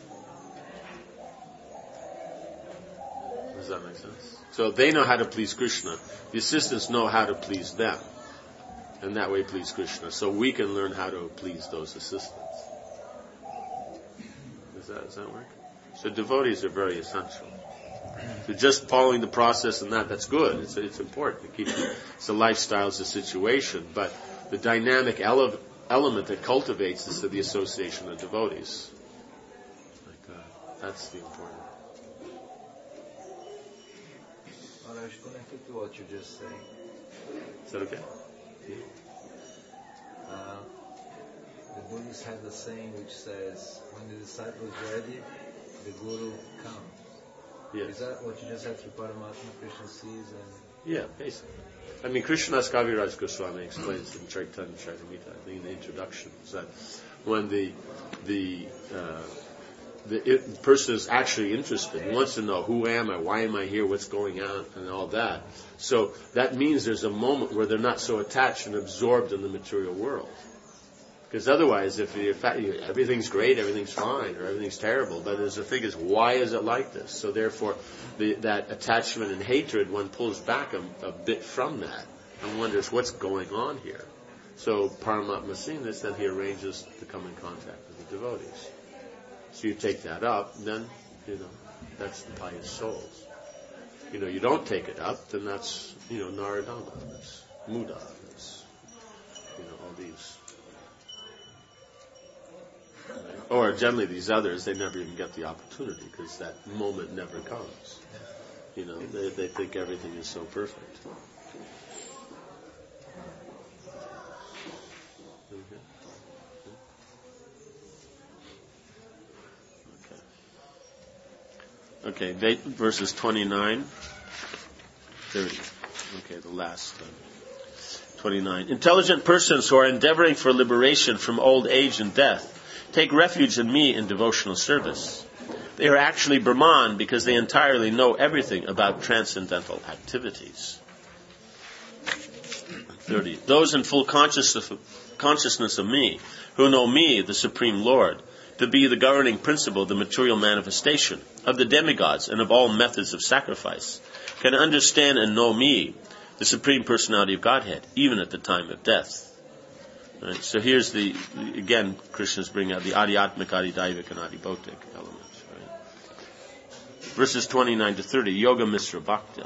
Does that make sense? So they know how to please Krishna. The assistants know how to please them. And that way please Krishna. So we can learn how to please those assistants. Does that work? So devotees are very essential. So just following the process and that's good. It's important to keep it. It's a lifestyle, it's a situation. But the dynamic element that cultivates is the association of devotees. That's the important. I was connected to what you just saying. Is that okay? The Buddhists have the saying which says, when the disciple is ready, the Guru comes. Yes. Is that what you just said through Paramatma, Krishna sees? Yeah, basically. I mean, Krishnadas Kaviraj Goswami explains in Chaitanya Charitamrita, I think in the introduction, that when the person is actually interested, he wants to know, who am I, why am I here, what's going on, and all that. So that means there's a moment where they're not so attached and absorbed in the material world. Because otherwise, if everything's great, everything's fine, or everything's terrible, but the thing is, why is it like this? So therefore, that attachment and hatred, one pulls back a bit from that and wonders what's going on here. So Paramatma seeing this, then he arranges to come in contact with the devotees. So you take that up, then, that's the pious souls. You don't take it up, then that's, Naradama, that's Muda, that's, all these. Or generally these others, they never even get the opportunity because that moment never comes. They think everything is so perfect. Okay, verses 29, 30. Okay, the last 29. Intelligent persons who are endeavoring for liberation from old age and death take refuge in me in devotional service. They are actually Brahman because they entirely know everything about transcendental activities. 30. Those in full consciousness of me, who know me, the Supreme Lord, to be the governing principle of the material manifestation, of the demigods, and of all methods of sacrifice, can understand and know me, the Supreme Personality of Godhead, even at the time of death. Right, so here's again, Krishna's bringing out the Adhyatmic, Adidaivik, and Adibhautic elements. Right? Verses 29 to 30, Yoga Misra Bhakta.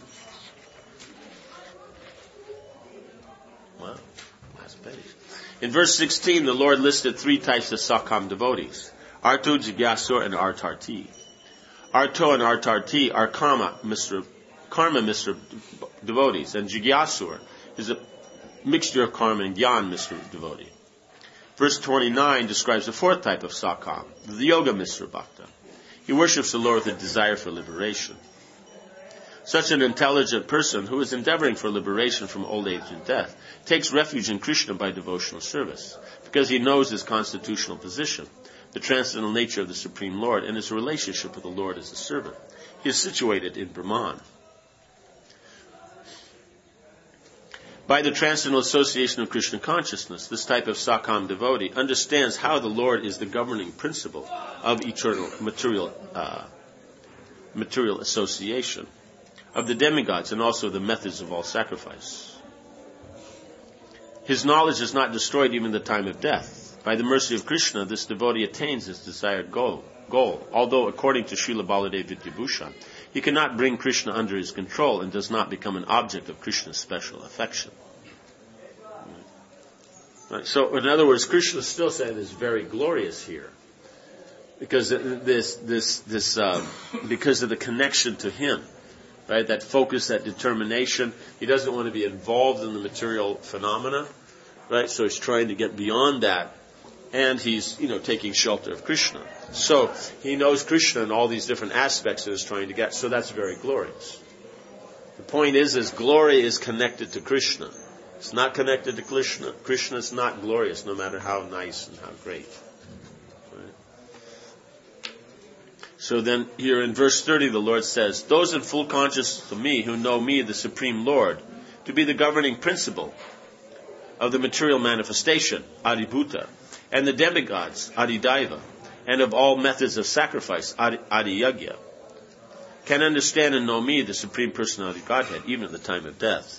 Wow, last page. In verse 16, the Lord listed 3 types of Sakam devotees, Arto, Jigyasur, and Artarti. Arto and Artarti are Karma Misra devotees, and Jigyasur is a mixture of karma and gyan Misra devotee. Verse 29 describes the 4th type of Sakam, the Yoga Misra Bhakta. He worships the Lord with a desire for liberation. Such an intelligent person who is endeavoring for liberation from old age and death takes refuge in Krishna by devotional service, because he knows his constitutional position, the transcendental nature of the Supreme Lord, and his relationship with the Lord as a servant. He is situated in Brahman. By the transcendental association of Krishna consciousness, this type of Sakam devotee understands how the Lord is the governing principle of eternal material association, of the demigods, and also the methods of all sacrifice. His knowledge is not destroyed even in the time of death. By the mercy of Krishna, this devotee attains his desired goal. Although, according to Srila Baladev Vidyabhushan, he cannot bring Krishna under his control and does not become an object of Krishna's special affection. Right. So, in other words, Krishna is still saying this is very glorious here, because because of the connection to him, right? That focus, that determination. He doesn't want to be involved in the material phenomena, right? So he's trying to get beyond that and he's, taking shelter of Krishna. So he knows Krishna in all these different aspects that he's trying to get. So that's very glorious. The point is glory is connected to Krishna. It's not connected to Krishna. Krishna is not glorious, no matter how nice and how great. Right? So then, here in verse 30, the Lord says, "Those in full consciousness of me, who know me, the Supreme Lord, to be the governing principle of the material manifestation, Adibhuta, and the demigods, Adidaiva, and of all methods of sacrifice, Adiyagya, can understand and know me, the Supreme Personality of Godhead, even at the time of death."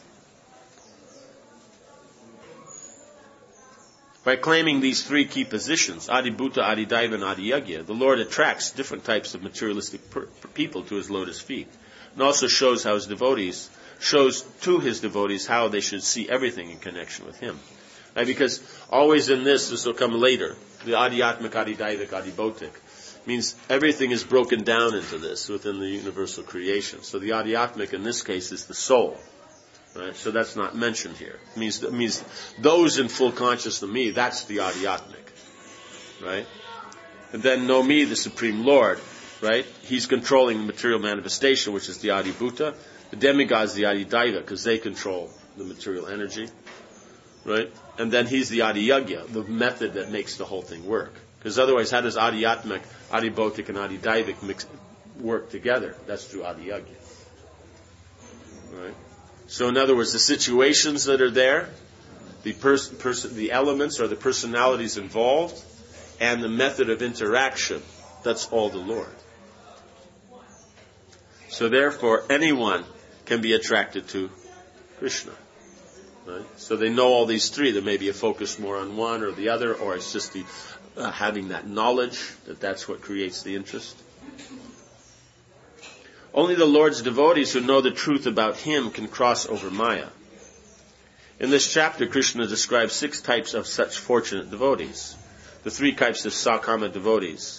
By claiming these three key positions, Adibhuta, Adidaiva, and Adiyagya, the Lord attracts different types of materialistic people to his lotus feet, and also shows to his devotees how they should see everything in connection with him. Right? Because always in this will come later, the Adhyatmic, Adidaivic, Adibhotic, means everything is broken down into this within the universal creation. So the Adhyatmic in this case is the soul. Right? So that's not mentioned here. It means those in full consciousness of me, that's the Adhyatmic. Right? And then know me, the Supreme Lord. Right? He's controlling the material manifestation, which is the Adibhuta. The demigods, the Adidaiva, because they control the material energy. Right? And then he's the Adiyagya, the method that makes the whole thing work. Because otherwise, how does Adhyatmic, Adibhotic, and Adidaivic work together? That's through Adiyagya. Right? So in other words, the situations that are there, the elements or the personalities involved, and the method of interaction, that's all the Lord. So therefore, anyone can be attracted to Krishna. Right? So they know all these three. There may be a focus more on one or the other, or it's just the having that knowledge that's what creates the interest. Only the Lord's devotees who know the truth about him can cross over Maya. In this chapter, Krishna describes 6 types of such fortunate devotees. The 3 types of Sakarma devotees.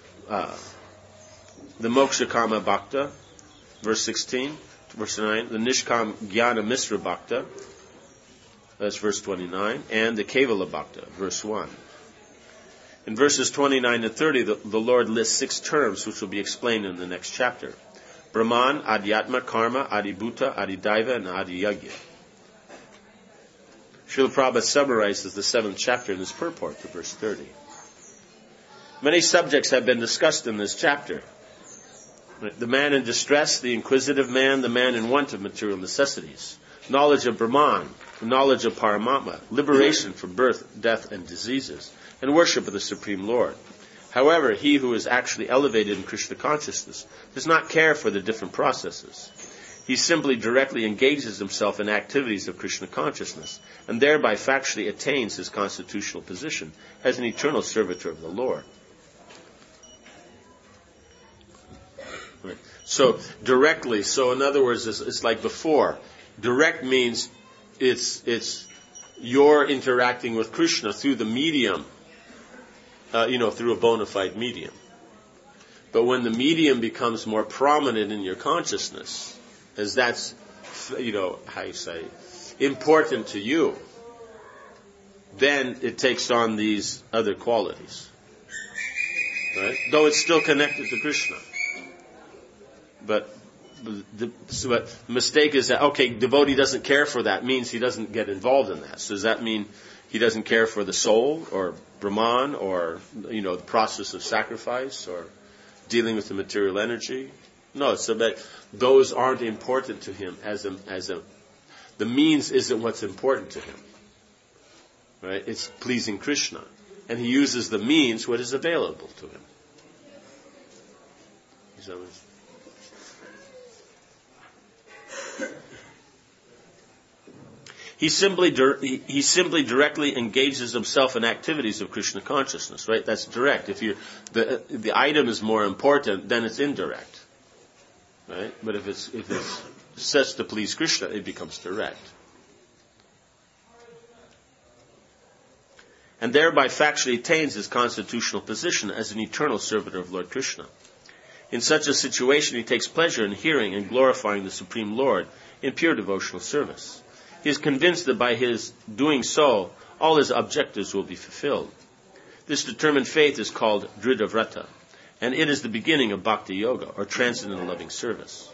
The Moksha Karma Bhakta, verse 16, verse 9. The Nishkam Jnana Misra Bhakta, that's verse 29. And the Kevala Bhakta, verse 1. In verses 29 and 30, the Lord lists 6 terms which will be explained in the next chapter. Brahman, Adhyatma, Karma, Adibhuta, Adidaiva, and Adiyagya. Srila Prabhupada summarizes the 7th chapter in his purport to verse 30. Many subjects have been discussed in this chapter. The man in distress, the inquisitive man, the man in want of material necessities, knowledge of Brahman, knowledge of Paramatma, liberation from birth, death, and diseases, and worship of the Supreme Lord. However, he who is actually elevated in Krishna consciousness does not care for the different processes. He simply directly engages himself in activities of Krishna consciousness, and thereby factually attains his constitutional position as an eternal servitor of the Lord. Right. So, directly, so in other words, it's like before. Direct means it's you're interacting with Krishna through the medium, through a bona fide medium. But when the medium becomes more prominent in your consciousness, as that's, important to you, then it takes on these other qualities. Right? Though it's still connected to Krishna. But the mistake is that, devotee doesn't care for that, means he doesn't get involved in that. So does that mean he doesn't care for the soul, or Brahman, or, the process of sacrifice, or dealing with the material energy? No, so that those aren't important to him the means isn't what's important to him. Right? It's pleasing Krishna. And he uses the means, what is available to him. He simply directly engages himself in activities of Krishna consciousness, right? That's direct. If the item is more important, then it's indirect, right? But if it's sets to please Krishna, it becomes direct, and thereby factually attains his constitutional position as an eternal servitor of Lord Krishna. In such a situation, he takes pleasure in hearing and glorifying the Supreme Lord in pure devotional service. He is convinced that by his doing so, all his objectives will be fulfilled. This determined faith is called Dridhavrata, and it is the beginning of Bhakti Yoga, or transcendental loving service.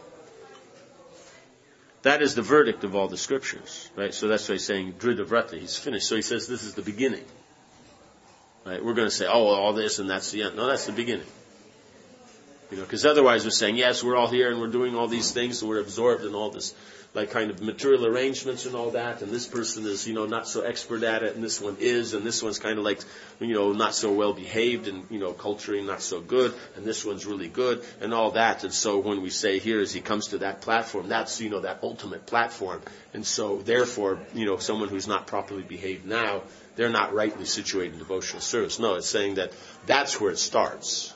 That is the verdict of all the scriptures, right? So that's why he's saying Dridhavrata, he's finished. So he says this is the beginning. Right? We're going to say, oh, all this and that's the end. No, that's the beginning. Because otherwise we're saying, yes, we're all here and we're doing all these things, and we're absorbed in all this, like kind of material arrangements and all that, and this person is, not so expert at it, and this one is, and this one's kind of like, not so well behaved, and, culturally not so good, and this one's really good, and all that. And so when we say here, as he comes to that platform, that's, that ultimate platform. And so therefore, someone who's not properly behaved now, they're not rightly situated in devotional service. No, it's saying that that's where it starts.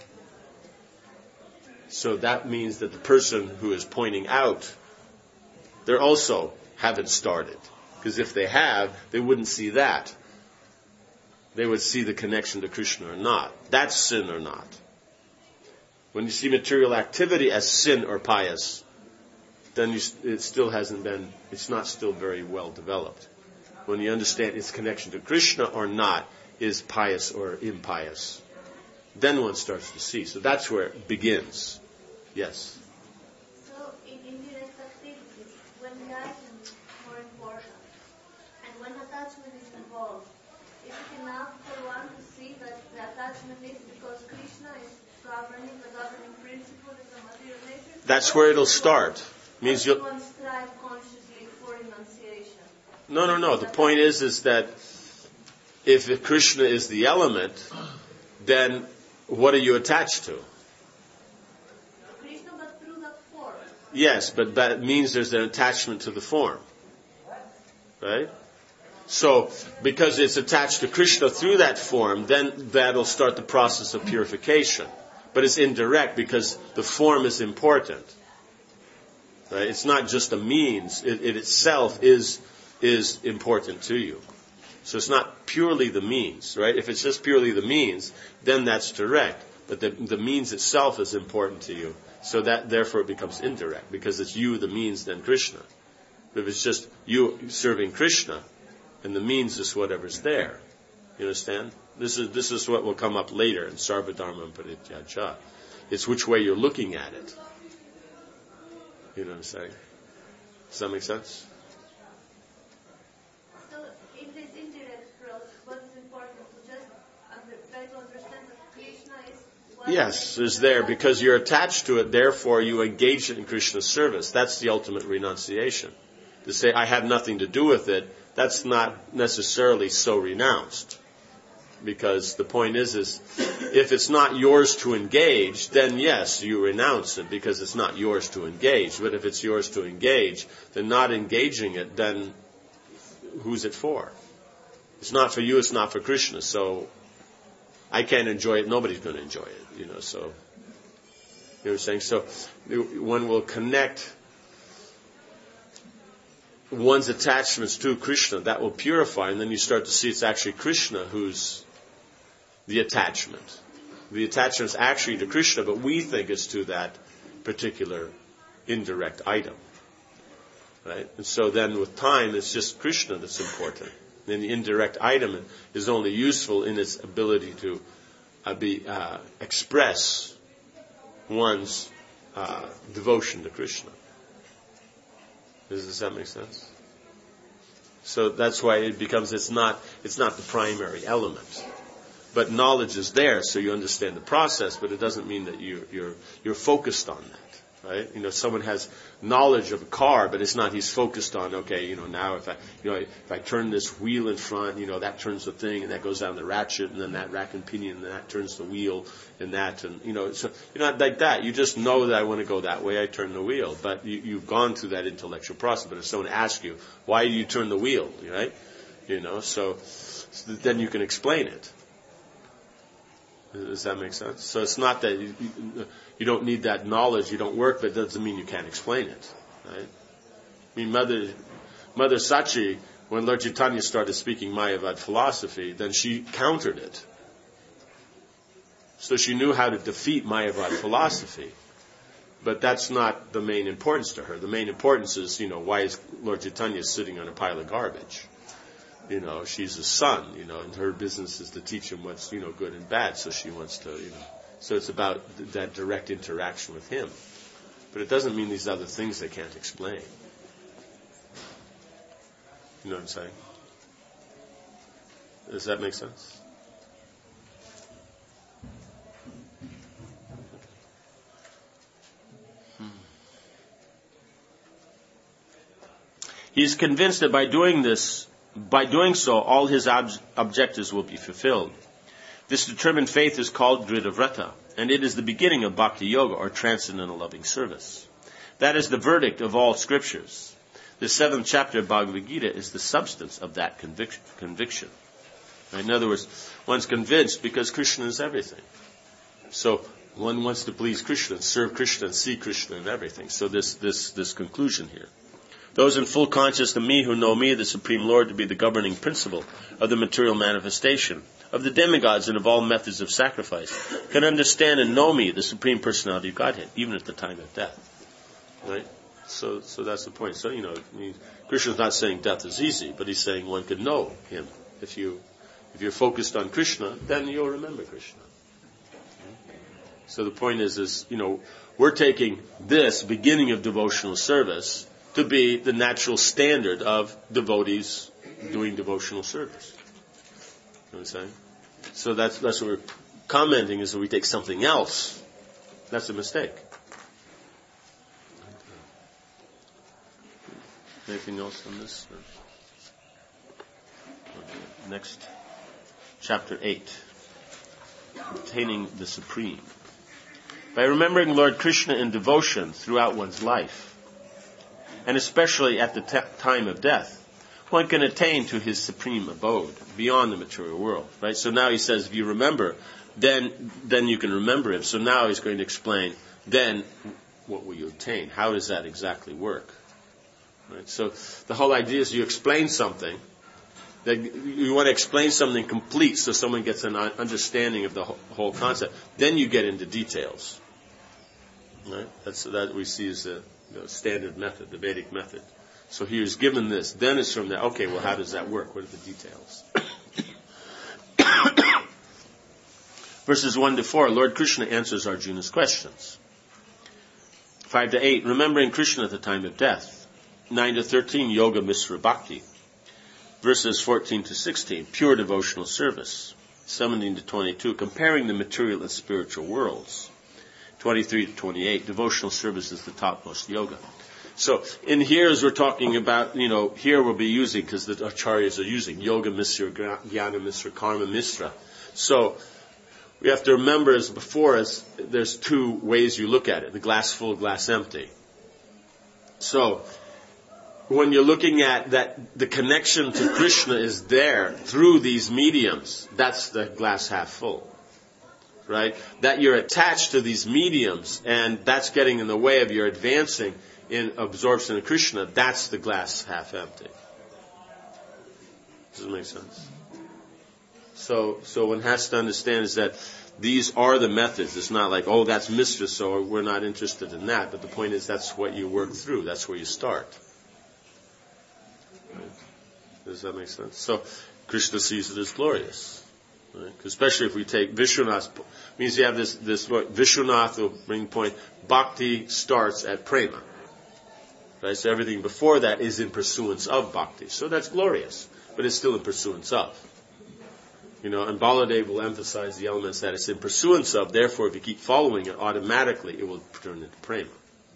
So that means that the person who is pointing out, they also haven't started. Because if they have, they wouldn't see that. They would see the connection to Krishna or not. That's sin or not. When you see material activity as sin or pious, then it still hasn't been, it's not still very well developed. When you understand its connection to Krishna or not is pious or impious, then one starts to see. So that's where it begins. Yes? So in indirect activities, when the item is more important, and when attachment is involved, is it enough for one to see that the attachment is because Krishna is governing, the governing principle in the material nature? That's where it'll start. Means you'll one strive consciously for renunciation. No. The point is that if Krishna is the element, then what are you attached to? Krishna, but through that form. Yes, but that means there's an attachment to the form. Right? So, because it's attached to Krishna through that form, then that'll start the process of purification. But it's indirect because the form is important. Right? It's not just a means. It itself is important to you. So it's not purely the means, right? If it's just purely the means, then that's direct. But the means itself is important to you. So that, therefore, it becomes indirect, because it's you, the means, then Krishna. But if it's just you serving Krishna, and the means is whatever's there. You understand? This is what will come up later in Sarvadharma and Parityaja. It's which way you're looking at it. You know what I'm saying? Does that make sense? So in this indirect growth, what is important to just try to understand that Krishna is what Yes, is there, because you're attached to it, therefore you engage in Krishna's service. That's the ultimate renunciation. To say, I have nothing to do with it, that's not necessarily so renounced. Because the point is if it's not yours to engage, then yes, you renounce it because it's not yours to engage. But if it's yours to engage, then not engaging it, then who's it for? It's not for you, it's not for Krishna. So I can't enjoy it, nobody's going to enjoy it. So, you know what I'm saying? So one will connect one's attachments to Krishna, that will purify, and then you start to see it's actually Krishna who's the attachment. The attachment is actually to Krishna, but we think it's to that particular indirect item. Right? And so then with time, it's just Krishna that's important. And the indirect item is only useful in its ability to express one's devotion to Krishna. Does that make sense? So that's why it becomes, it's not the primary element. But knowledge is there, so you understand the process, but it doesn't mean that you're focused on that, right? Someone has knowledge of a car, but it's not he's focused on, now if I turn this wheel in front, that turns the thing, and that goes down the ratchet, and then that rack and pinion, and that turns the wheel, and that, so you're not like that. You just know that I want to go that way, I turn the wheel. But you've gone through that intellectual process. But if someone asks you, why do you turn the wheel, right? So then you can explain it. Does that make sense? So it's not that you don't need that knowledge, you don't work, but it doesn't mean you can't explain it, right? I mean, Mother Sachi, when Lord Chaitanya started speaking Mayavad philosophy, then she countered it. So she knew how to defeat Mayavad philosophy. But that's not the main importance to her. The main importance is, why is Lord Chaitanya sitting on a pile of garbage? she's a son, and her business is to teach him what's, good and bad. So she wants to, so it's about that direct interaction with him. But it doesn't mean these other things they can't explain. You know what I'm saying? Does that make sense? He is convinced that by doing so, all his objectives will be fulfilled. This determined faith is called Drita-vrata, and it is the beginning of Bhakti Yoga, or transcendental loving service. That is the verdict of all scriptures. The 7th chapter of Bhagavad Gita is the substance of that conviction. Right? In other words, one's convinced because Krishna is everything. So one wants to please Krishna, serve Krishna, and see Krishna in everything. So this conclusion here. Those in full consciousness of me who know me, the Supreme Lord, to be the governing principle of the material manifestation, of the demigods and of all methods of sacrifice, can understand and know me, the Supreme Personality of Godhead, even at the time of death. Right? So that's the point. So, Krishna's not saying death is easy, but he's saying one could know him. If you're focused on Krishna, then you'll remember Krishna. So the point is, we're taking this beginning of devotional service to be the natural standard of devotees doing devotional service. You know what I'm saying? So that's what we're commenting, is that we take something else. That's a mistake. Anything else on this? Okay. Next, chapter 8. Obtaining the Supreme. By remembering Lord Krishna in devotion throughout one's life, and especially at the time of death, one can attain to his supreme abode beyond the material world. Right? So now he says, if you remember, then you can remember him. So now he's going to explain, then what will you obtain? How does that exactly work? Right? So the whole idea is you explain something, that you want to explain something complete so someone gets an understanding of the whole concept. Then you get into details. Right? That we see as the standard method, the Vedic method. So he is given this. Then it's from there, okay, well, how does that work? What are the details? Verses 1 to 4, Lord Krishna answers Arjuna's questions. 5 to 8, remembering Krishna at the time of death. 9 to 13, Yoga Misra Bhakti. Verses 14 to 16, pure devotional service. 17 to 22, comparing the material and spiritual worlds. 23 to 28, devotional service is the topmost yoga. So in here, as we're talking about, here we'll be using, because the acharyas are using Yoga Misra, Jnana Misra, Karma Misra. So we have to remember, as before, there's two ways you look at it, the glass full, glass empty. So when you're looking at that, the connection to Krishna is there through these mediums, that's the glass half full. Right? That you're attached to these mediums, and that's getting in the way of your advancing in absorption of Krishna, that's the glass half empty. Does it make sense? So one has to understand is that these are the methods. It's not like, that's Mr. So we're not interested in that. But the point is, that's what you work through. That's where you start. Right? Does that make sense? So Krishna sees it as glorious. Right? Especially if we take Vishwanath, means you have this Vishwanath will bring point. Bhakti starts at prema. Right? So everything before that is in pursuance of bhakti. So that's glorious, but it's still in pursuance of. And Baladev will emphasize the elements that it's in pursuance of. Therefore, if you keep following it, automatically it will turn into prema.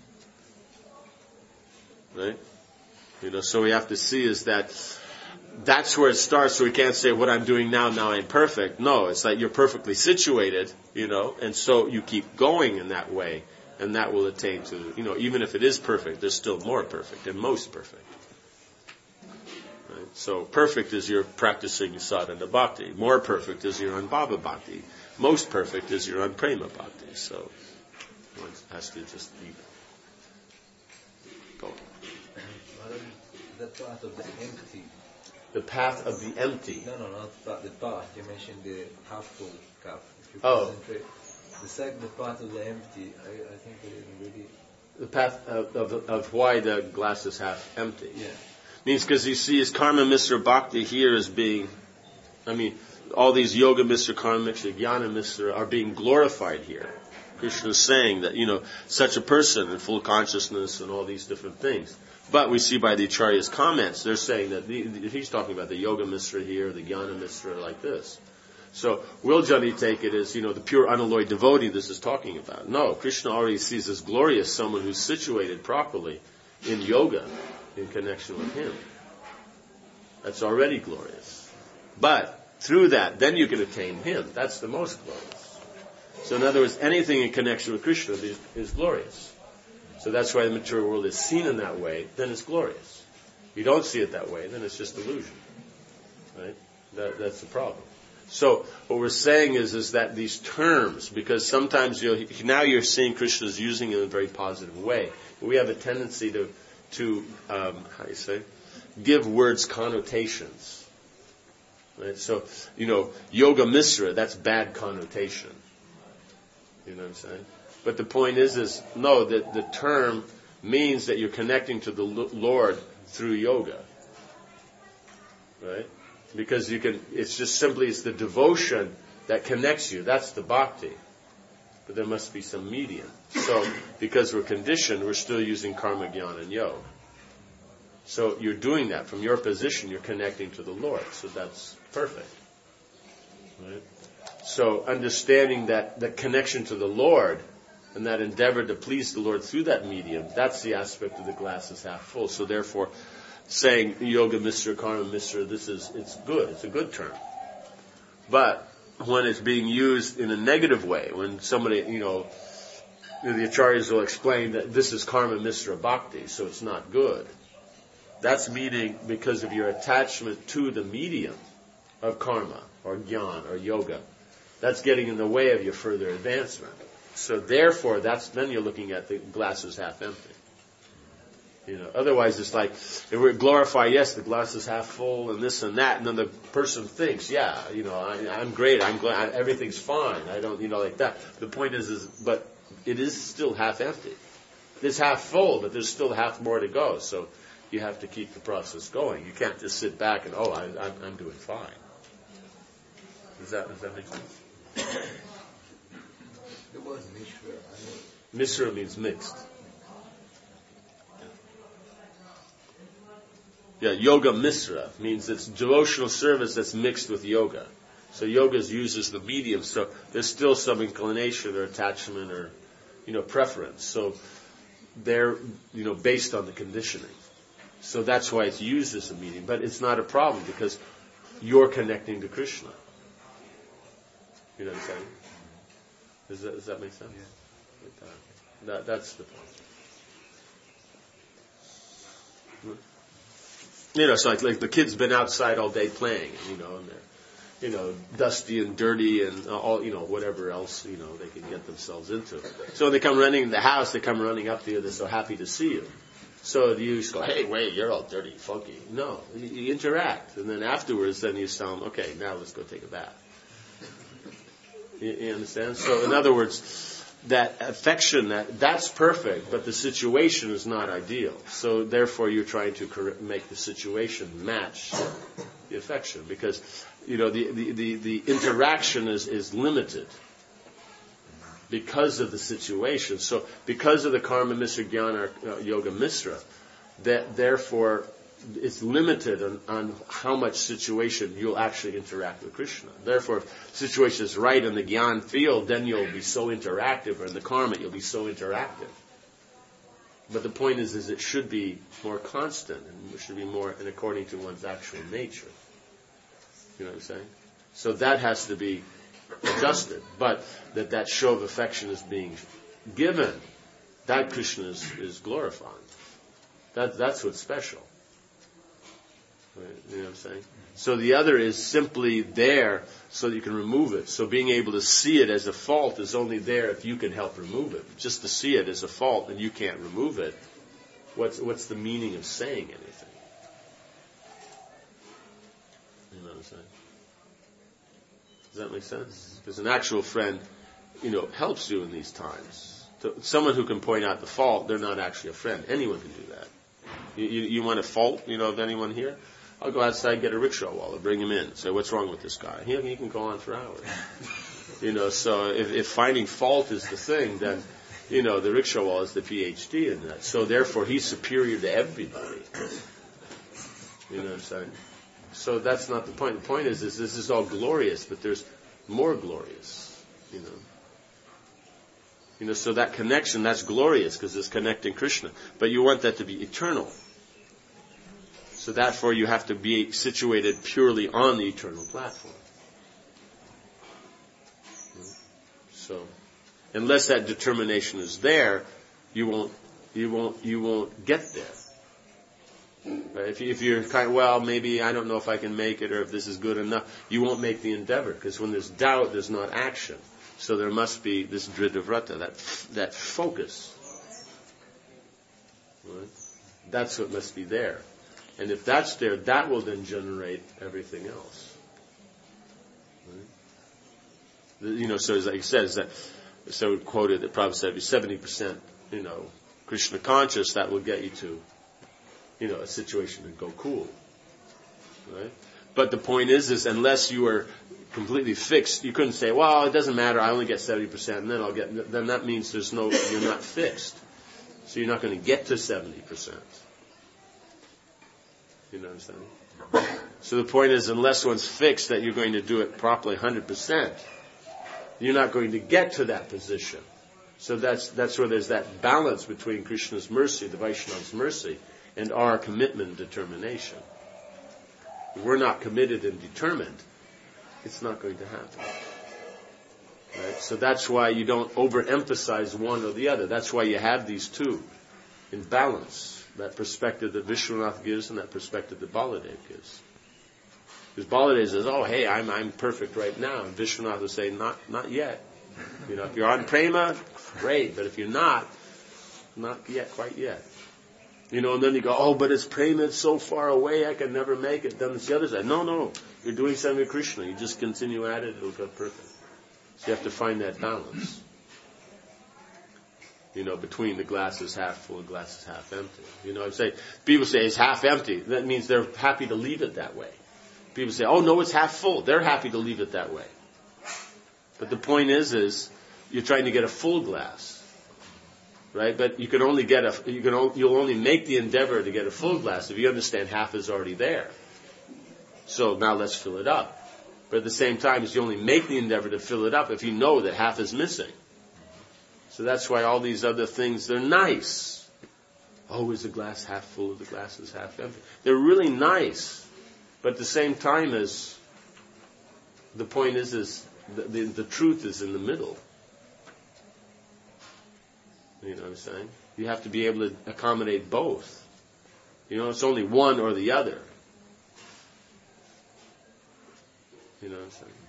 Right? So we have to see is that's where it starts. So we can't say what I'm doing now I'm perfect. No, it's like you're perfectly situated, and so you keep going in that way, and that will attain to, even if it is perfect, there's still more perfect and most perfect. Right? So perfect is you're practicing sadhana bhakti. More perfect is you're on bhava bhakti. Most perfect is you're on prema bhakti. So one has to just leave it. Go. The path of the empty. The path of the empty. No, not the path. You mentioned the half full cup. If you concentrate. The second path of the empty, I think it is really... The path of why the glass is half empty. Yeah. Means because you see his karma Mr. Bhakti here as being, all these yoga Mr. karma Mr. Jnana Mr. are being glorified here. Krishna is saying that, such a person in full consciousness and all these different things. But we see by the Acharya's comments, they're saying that he's talking about the yoga Mr. here, the Jnana Mr. like this. So will Jani take it as, the pure unalloyed devotee this is talking about? No, Krishna already sees as glorious someone who's situated properly in yoga in connection with him. That's already glorious. But through that, then you can attain him. That's the most glorious. So in other words, anything in connection with Krishna is glorious. So that's why the material world is seen in that way, then it's glorious. If you don't see it that way, then it's just illusion. Right? That's the problem. So what we're saying is that these terms, because sometimes now you're seeing Krishna's using it in a very positive way. We have a tendency to give words connotations. Right? So, yoga misra, that's bad connotation. You know what I'm saying? But the point is no, that the term means that you're connecting to the Lord through yoga. Right? Because it's the devotion that connects you. That's the bhakti. But there must be some medium. So, because we're conditioned, we're still using karma, jnana, and yoga. So you're doing that. From your position, you're connecting to the Lord. So that's perfect. Right? So understanding that the connection to the Lord and that endeavor to please the Lord through that medium, that's the aspect of the glass is half full. So therefore, saying yoga misra, karma misra, it's good. It's a good term. But when it's being used in a negative way, when somebody, the acharyas will explain that this is karma misra bhakti, so it's not good. That's meaning because of your attachment to the medium of karma or jnana or yoga. That's getting in the way of your further advancement. So therefore, then you're looking at the glass is half empty. Otherwise it's like, if we glorify, yes, the glass is half full and this and that, and then the person thinks, I'm great, I'm glad, everything's fine, I don't, like that. The point is, but it is still half empty. It's half full, but there's still half more to go, so you have to keep the process going. You can't just sit back and, I'm doing fine. Does that make sense? The word mishra. Mishra means mixed. Yeah, yoga misra means it's devotional service that's mixed with yoga. So yoga uses the medium, so there's still some inclination or attachment or, preference. So they're, based on the conditioning. So that's why it's used as a medium. But it's not a problem because you're connecting to Krishna. You know what I'm saying? Does that make sense? Yeah. That's the point. So like the kid's been outside all day playing, and they're, dusty and dirty and all, whatever else, they can get themselves into. So when they come running in the house, they come running up to you, they're so happy to see you. So do you just go, hey, wait, you're all dirty, funky? No, you interact. And then afterwards, then you tell them, okay, now let's go take a bath. You understand? So in other words, that affection, that's perfect, but the situation is not ideal. So therefore, you're trying to make the situation match the affection, because the interaction is limited because of the situation. So because of the karma misra, jnana, yoga misra, that therefore it's limited on how much situation you'll actually interact with Krishna. Therefore, if the situation is right in the Gyan field, then you'll be so interactive, or in the karma, you'll be so interactive. But the point is it should be more constant, and it should be more in according to one's actual nature. You know what I'm saying? So that has to be adjusted. But that show of affection is being given, that Krishna is glorifying. That's what's special. Right? You know what I'm saying? So the other is simply there so that you can remove it. So being able to see it as a fault is only there if you can help remove it. Just to see it as a fault and you can't remove it, what's the meaning of saying anything? You know what I'm saying? Does that make sense? Because an actual friend, helps you in these times. Someone who can point out the fault, they're not actually a friend. Anyone can do that. You want a fault, of anyone here? I'll go outside, get a rickshaw wall, and bring him in. Say, what's wrong with this guy? He can go on for hours. So if finding fault is the thing, then, the rickshaw wall is the PhD in that. So therefore, he's superior to everybody. You know what I'm saying? So that's not the point. The point is this is all glorious, but there's more glorious, so that connection, that's glorious because it's connecting Krishna. But you want that to be eternal. So therefore you have to be situated purely on the eternal platform. So, unless that determination is there, you won't get there. Right? If you're maybe I don't know if I can make it or if this is good enough, you won't make the endeavor because when there's doubt, there's not action. So there must be this dhridavrata, that focus. Right? That's what must be there. And if that's there, that will then generate everything else. Right? So as I said, so quoted that Prabhupada said, if you're 70%, Krishna conscious, that will get you to, a situation and go cool. Right? But the point is unless you are completely fixed, you couldn't say, well, it doesn't matter, I only get 70%, and then that means you're not fixed. So you're not going to get to 70%. You know what I'm saying? So the point is, unless one's fixed that you're going to do it properly 100%, you're not going to get to that position. So that's where there's that balance between Krishna's mercy, the Vaishnava's mercy, and our commitment and determination. If we're not committed and determined, it's not going to happen. Right? So that's why you don't overemphasize one or the other. That's why you have these two in balance. That perspective that Vishwanath gives and that perspective that Baladev gives. Because Baladev says, oh, hey, I'm perfect right now. And Vishwanath will say, not yet. If you're on prema, great. But if you're not yet, quite yet. And then you go, oh, but it's prema, it's so far away, I can never make it. Then it's the other side. No, you're doing Sangha Krishna. You just continue at it, it'll go perfect. So you have to find that balance. Between the glass is half full and glass is half empty. People say it's half empty. That means they're happy to leave it that way. People say, oh no, it's half full. They're happy to leave it that way. But the point is you're trying to get a full glass. Right? But you can only you'll only make the endeavor to get a full glass if you understand half is already there. So now let's fill it up. But at the same time, you only make the endeavor to fill it up if you know that half is missing. So that's why all these other things, they're nice. Oh, is the glass half full or the glass is half empty? They're really nice. But at the same time the point is the truth is in the middle. You know what I'm saying? You have to be able to accommodate both. It's only one or the other. You know what I'm saying?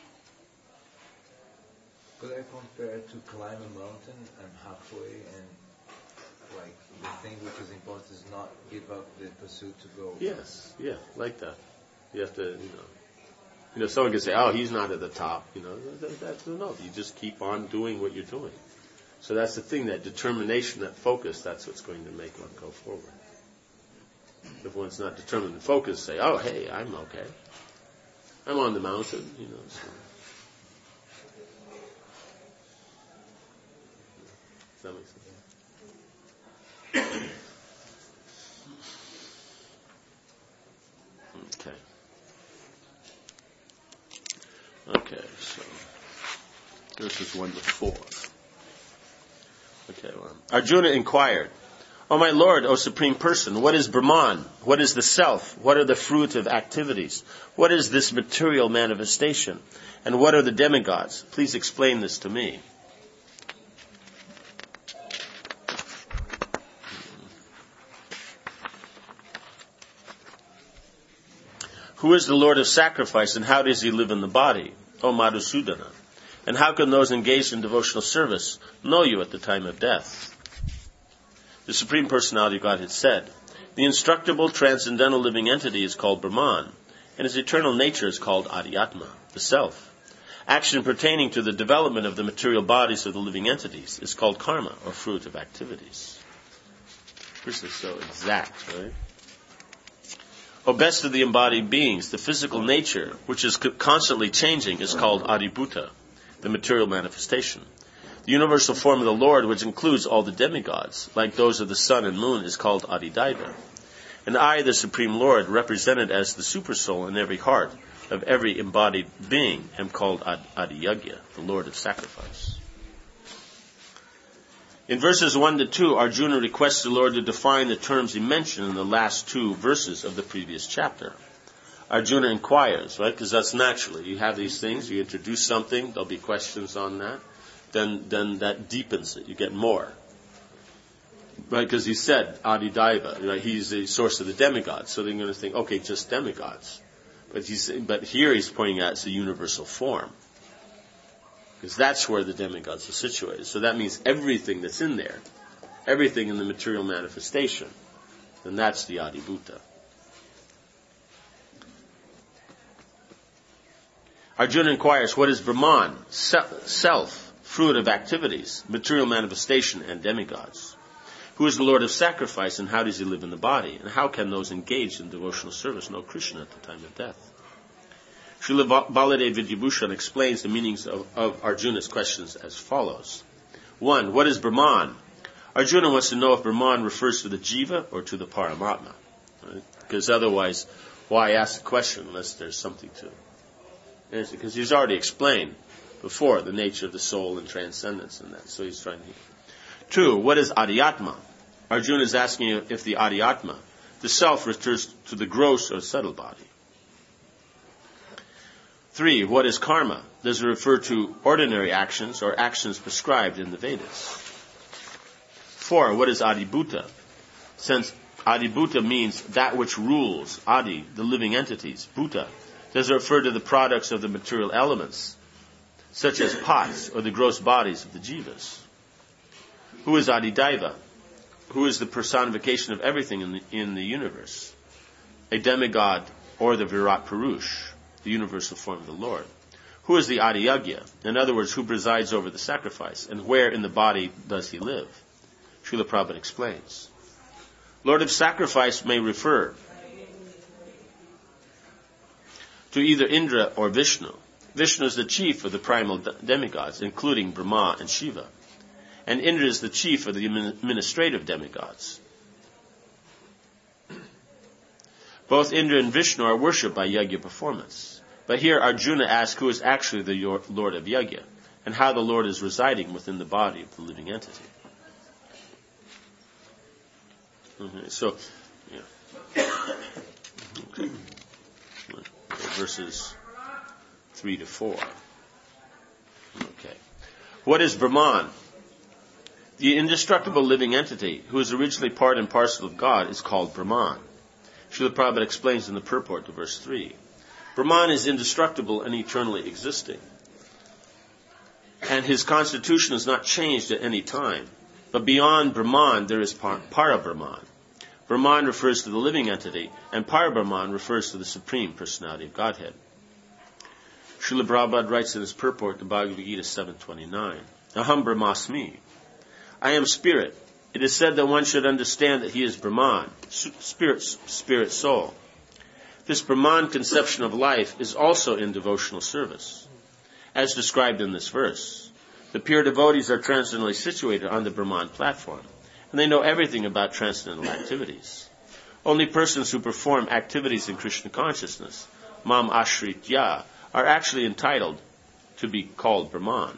Could I compare to climb a mountain and halfway and the thing which is important is not give up the pursuit to go? Yes, yeah, like that. You have to, someone can say, oh, he's not at the top. No, you just keep on doing what you're doing. So that's the thing, that determination, that focus, that's what's going to make one go forward. If one's not determined and focused, say, oh, hey, I'm okay. I'm on the mountain, So. Does that make sense? Okay, so verses 1 to 4. Okay, well, Arjuna inquired, O my Lord, O Supreme Person, what is Brahman? What is the Self? What are the fruit of activities? What is this material manifestation? And what are the demigods? Please explain this to me. Who is the Lord of sacrifice, and how does he live in the body? O Madhusudana. And how can those engaged in devotional service know you at the time of death? The Supreme Personality of Godhead said, the instructable, transcendental living entity is called Brahman, and his eternal nature is called Adhyatma, the Self. Action pertaining to the development of the material bodies of the living entities is called karma, or fruit of activities. Krishna is so exact, right? O best of the embodied beings, the physical nature, which is constantly changing, is called Adibhuta, the material manifestation. The universal form of the Lord, which includes all the demigods, like those of the sun and moon, is called Adidaiva. And I, the Supreme Lord, represented as the Supersoul in every heart of every embodied being, am called Adiyagya, the Lord of Sacrifice. In verses 1 to 2, Arjuna requests the Lord to define the terms he mentioned in the last 2 verses of the previous chapter. Arjuna inquires, right? Because that's naturally. You have these things, you introduce something, there'll be questions on that. Then that deepens it. You get more. Right? Because he said, Adidaiva, right? He's the source of the demigods. So they're going to think, okay, just demigods. But here he's pointing out it's a universal form. Because that's where the demigods are situated. So that means everything that's in there, everything in the material manifestation, then that's the Adibhuta. Arjuna inquires, what is Brahman? Self, fruit of activities, material manifestation, and demigods. Who is the Lord of Sacrifice, and how does he live in the body? And how can those engaged in devotional service know Krishna at the time of death? Srila Baladev Vidyabhushan explains the meanings of Arjuna's questions as follows. 1. What is Brahman? Arjuna wants to know if Brahman refers to the Jiva or to the Paramatma. Right? Because otherwise, why ask the question unless there's something to answer? Because he's already explained before the nature of the soul and transcendence and that. So he's trying to... 2. What is Adhyatma? Arjuna is asking if the Adhyatma, the self, refers to the gross or subtle body. 3. What is karma? Does it refer to ordinary actions or actions prescribed in the Vedas? 4. What is Adibhuta? Since Adibhuta means that which rules, Adi, the living entities, Bhuta, does it refer to the products of the material elements, such as pots or the gross bodies of the jivas? Who is Adidaiva? Who is the personification of everything in the universe? A demigod or the Virat Purush, the universal form of the Lord. Who is the Adiyagya? In other words, who presides over the sacrifice? And where in the body does he live? Srila Prabhupada explains. Lord of Sacrifice may refer to either Indra or Vishnu. Vishnu is the chief of the primal demigods, including Brahma and Shiva. And Indra is the chief of the administrative demigods. Both Indra and Vishnu are worshipped by Yajna performance. But here Arjuna asks who is actually the Lord of Yajna, and how the Lord is residing within the body of the living entity. So, okay. Verses 3 to 4. Okay. What is Brahman? The indestructible living entity, who is originally part and parcel of God, is called Brahman. Srila Prabhupada explains in the purport to verse 3. Brahman is indestructible and eternally existing. And his constitution is not changed at any time. But beyond Brahman, there is Para-Brahman. Brahman refers to the living entity, and Para-Brahman refers to the Supreme Personality of Godhead. Srila Prabhupada writes in his purport to Bhagavad Gita 7.29, Aham Brahmasmi. I am spirit. It is said that one should understand that he is Brahman, spirit soul. This Brahman conception of life is also in devotional service, as described in this verse. The pure devotees are transcendently situated on the Brahman platform, and they know everything about transcendental activities. Only persons who perform activities in Krishna consciousness, Mam Ashritya, are actually entitled to be called Brahman.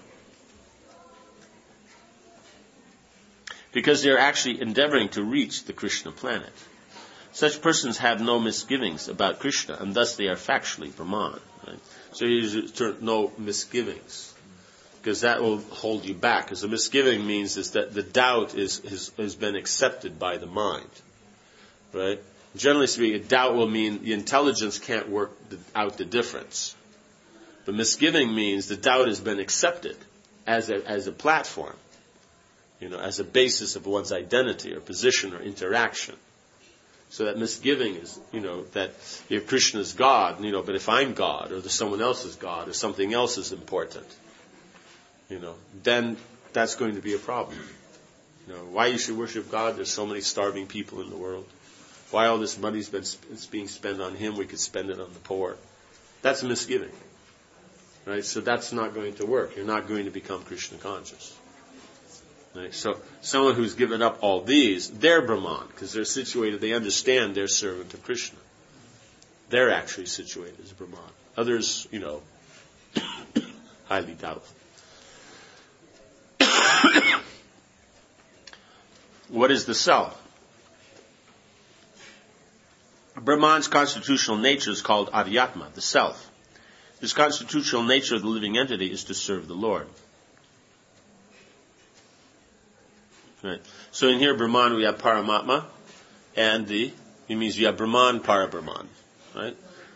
Because they are actually endeavoring to reach the Krishna planet. Such persons have no misgivings about Krishna, and thus they are factually Brahman. Right? So you use the term no misgivings, because that will hold you back. Because the misgiving means is that the doubt has been accepted by the mind. Right? Generally speaking, doubt will mean the intelligence can't work out the difference. But misgiving means the doubt has been accepted as a platform. As a basis of one's identity or position or interaction. So that misgiving is, that if Krishna is God, but if I'm God, or there's someone else is God, or something else is important, then that's going to be a problem. Why you should worship God? There's so many starving people in the world. Why all this money's being spent on Him? We could spend it on the poor. That's a misgiving, right? So that's not going to work. You're not going to become Krishna conscious. Right? So someone who's given up all these, they're Brahman, because they're situated, they understand they're servant of Krishna. They're actually situated as Brahman. Others, highly doubtful. What is the self? Brahman's constitutional nature is called Adhyatma, the self. This constitutional nature of the living entity is to serve the Lord. Right. So in here, Brahman, we have Paramatma, and it means you have Brahman, Para-Brahman, right?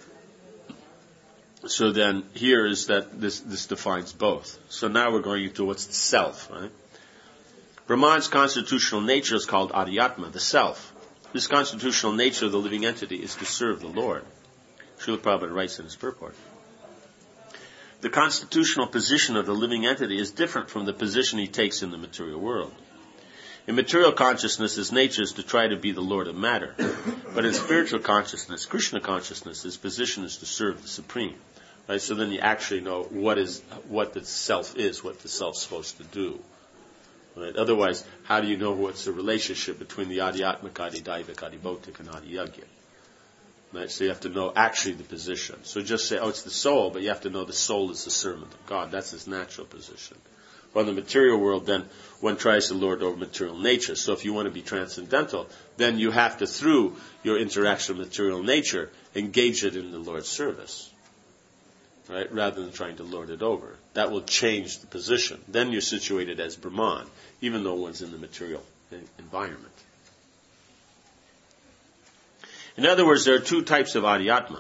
So then here is that this defines both. So now we're going into what's the self, right? Brahman's constitutional nature is called Adhyatma, the self. This constitutional nature of the living entity is to serve the Lord. Srila Prabhupada writes in his purport. The constitutional position of the living entity is different from the position he takes in the material world. In material consciousness, his nature is to try to be the Lord of matter. But in spiritual consciousness, Krishna consciousness, his position is to serve the Supreme. Right? So then you actually know what the self is, what the self's supposed to do. Right? Otherwise, how do you know what's the relationship between the Adhyatmika, Adhidaivic, Adhibautic, and Adhiyagya? Right? So you have to know actually the position. So just say, it's the soul, but you have to know the soul is the servant of God. That's his natural position. Well, in the material world, then, one tries to lord over material nature. So if you want to be transcendental, then you have to, through your interaction with material nature, engage it in the Lord's service. Right? Rather than trying to lord it over. That will change the position. Then you're situated as Brahman, even though one's in the material environment. In other words, there are two types of Adhyatma.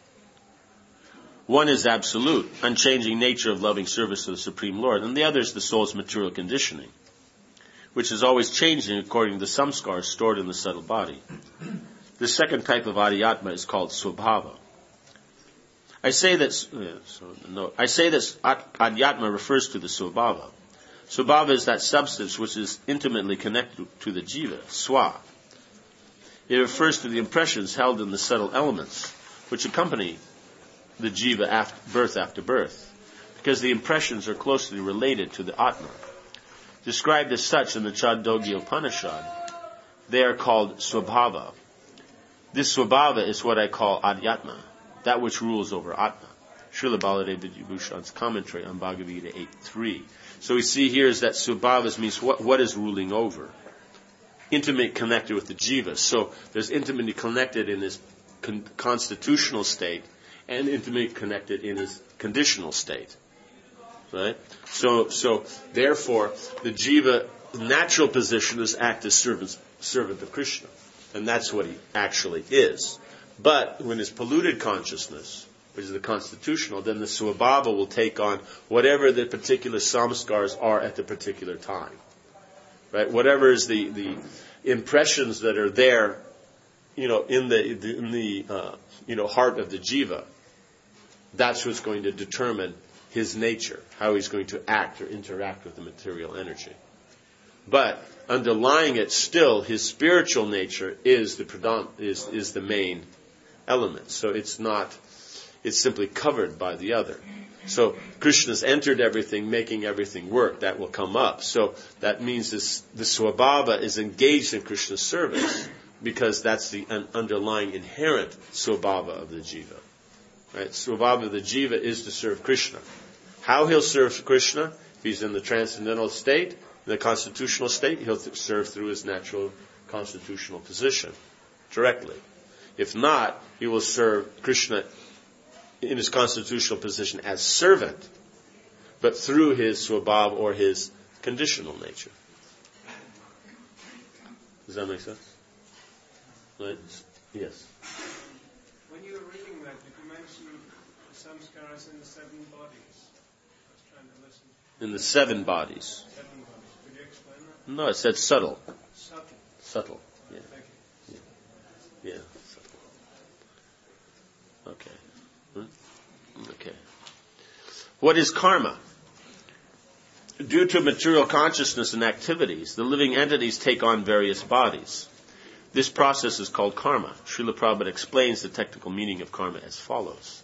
One is absolute, unchanging nature of loving service to the Supreme Lord, and the other is the soul's material conditioning, which is always changing according to the samskars stored in the subtle body. The second type of Adhyatma is called Swabhava. I say that Adhyatma refers to the Swabhava. Swabhava is that substance which is intimately connected to the jiva, swa. It refers to the impressions held in the subtle elements, which accompany the jiva birth after birth, because the impressions are closely related to the Atma. Described as such in the Chandogya Upanishad, they are called Swabhava. This Swabhava is what I call Adhyatma, that which rules over Atma. Srila Baladeva Vibhushan's commentary on Bhagavad Gita 8.3. So we see here is that Swabhava means what is ruling over. Intimate connected with the jiva. So there's intimately connected in his constitutional state and intimately connected in his conditional state. Right? So therefore, the jiva natural position is act as servant of Krishna. And that's what he actually is. But when his polluted consciousness, which is the constitutional, then the Swabhava will take on whatever the particular samskars are at the particular time. Right? Whatever is the impressions that are there, in the heart of the jiva, that's what's going to determine his nature, how he's going to act or interact with the material energy. But underlying it still, his spiritual nature is the main element. So it's simply covered by the other. So Krishna's entered everything, making everything work. That will come up. So that means the Swabhava is engaged in Krishna's service because that's the underlying inherent Swabhava of the jiva. Right? Swabhava of the jiva is to serve Krishna. How he'll serve Krishna? If he's in the transcendental state, in the constitutional state, he'll serve through his natural constitutional position directly. If not, he will serve Krishna in his constitutional position as servant, but through his Swabhava or his conditional nature. Does that make sense? Right? Yes. When you were reading that, did you mention the samskaras in the 7 bodies? I was trying to listen. In the 7 bodies. 7 bodies. Could you explain that? No, it said subtle. Subtle. Subtle. Yeah. Thank you. Yeah. Okay. Okay. What is karma? Do Due to material consciousness and activities, the living entities take on various bodies. This process is called karma. Srila Prabhupada explains the technical meaning of karma as follows.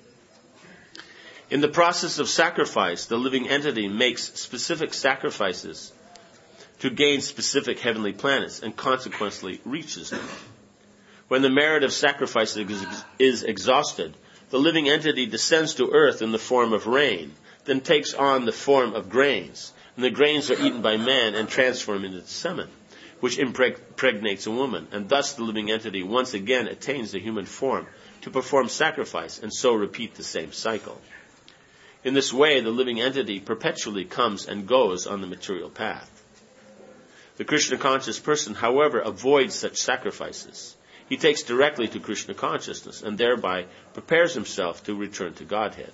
In the process of sacrifice, the living entity makes specific sacrifices to gain specific heavenly planets and consequently reaches them. When the merit of sacrifice is exhausted, the living entity descends to earth in the form of rain, then takes on the form of grains, and the grains are eaten by man and transformed into semen, which impregnates a woman, and thus the living entity once again attains the human form to perform sacrifice and so repeat the same cycle. In this way, the living entity perpetually comes and goes on the material path. The Krishna conscious person, however, avoids such sacrifices. He takes directly to Krishna consciousness and thereby prepares himself to return to Godhead.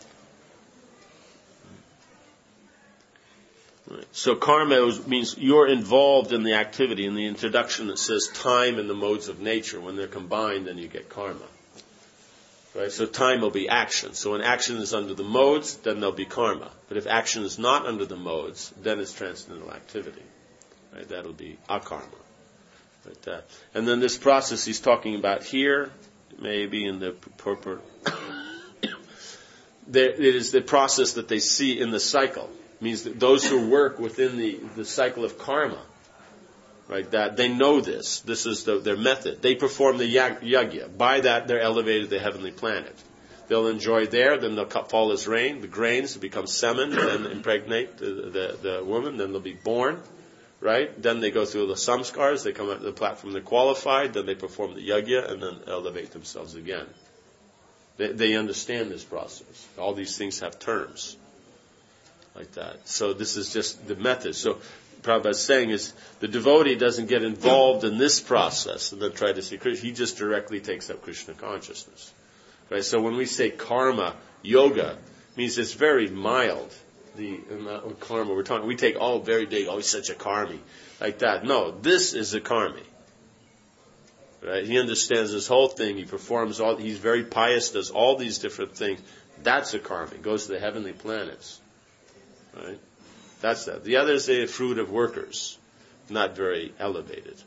Right. So karma means you're involved in the activity. In the introduction it says time and the modes of nature. When they're combined, then you get karma. Right? So time will be action. So when action is under the modes, then there'll be karma. But if action is not under the modes, then it's transcendental activity. Right? That'll be akarma. Right? And then this process he's talking about here, maybe in the purport, it is the process that they see in the cycle. It means that those who work within the cycle of karma, right, that they know this. This is their method. They perform the yajna. By that, they're elevated to the heavenly planet. They'll enjoy there, then they'll fall as rain. The grains become semen, then impregnate the woman, then they'll be born, right? Then they go through the samskars, they come out to the platform, they're qualified, then they perform the yajna, and then elevate themselves again. They understand this process. All these things have terms like that. So this is just the method. So Prabhupada's saying is the devotee doesn't get involved in this process and then try to see Krishna. He just directly takes up Krishna consciousness. Right? So when we say karma yoga, it means it's very mild. The karma we're talking, we take very big, he's such a karmi, like that. No, this is a karmi. Right? He understands this whole thing. He performs he's very pious, does all these different things. That's a karmi. Goes to the heavenly planets. Right? That's that. The other is a fruit of workers, not very elevated.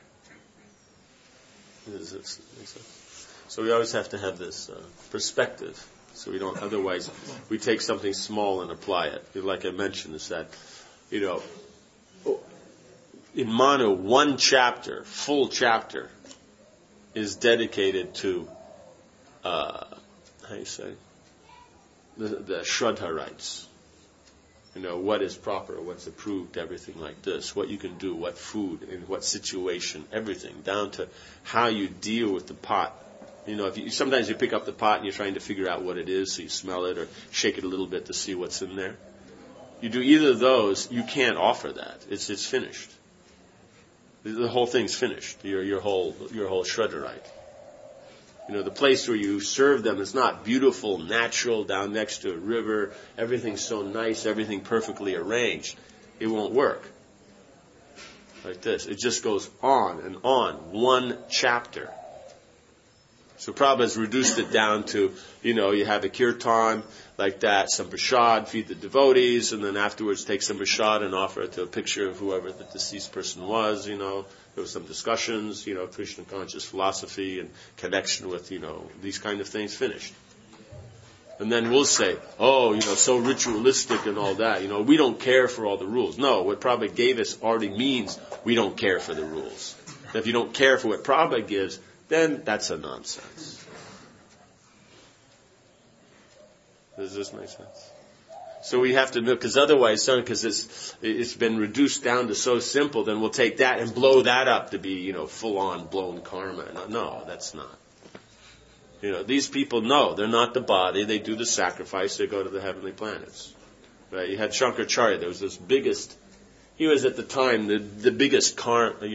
So we always have to have this perspective. So we don't, otherwise, we take something small and apply it. Like I mentioned, is that, in Manu, one chapter, full chapter, is dedicated to, the Shraddha rites. What is proper, what's approved, everything like this, what you can do, what food, in what situation, everything, down to how you deal with the pot. Sometimes you pick up the pot and you're trying to figure out what it is, so you smell it or shake it a little bit to see what's in there. You do either of those, you can't offer that. It's finished. The whole thing's finished. Your whole Shraddha rite. The place where you serve them is not beautiful, natural, down next to a river, everything's so nice, everything perfectly arranged. It won't work. Like this. It just goes on and on. One chapter. So Prabhupada has reduced it down to, you have a kirtan, like that, some prasad, feed the devotees, and then afterwards take some prasad and offer it to a picture of whoever the deceased person was, There was some discussions, Krishna conscious philosophy and connection with, these kind of things, finished. And then we'll say, so ritualistic and all that, we don't care for all the rules. No, what Prabhupada gave us already means we don't care for the rules. And if you don't care for what Prabhupada gives, then that's a nonsense. Does this make sense? So we have to know, because otherwise, because it's been reduced down to so simple, then we'll take that and blow that up to be, full-on blown karma. No, that's not. These people know they're not the body. They do the sacrifice. They go to the heavenly planets. Right? You had Shankaracharya. There was this biggest. He was at the time the biggest karmi.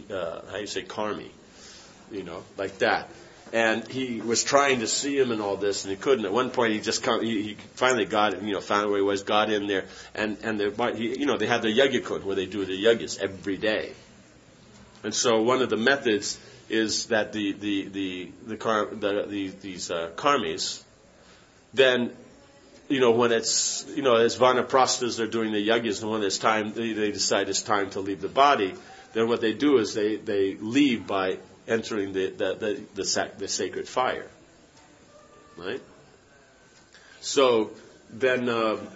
Like that. And he was trying to see him and all this, and he couldn't. At one point, he finally got it, found where he was, got in there, and they had their yajna where they do the yajnas every day. And so one of the methods is that these karmis then when it's, as vanaprasthas are doing the yajnas, and when it's time, they decide it's time to leave the body, then what they do is they leave by entering the sacred fire. Right? So then,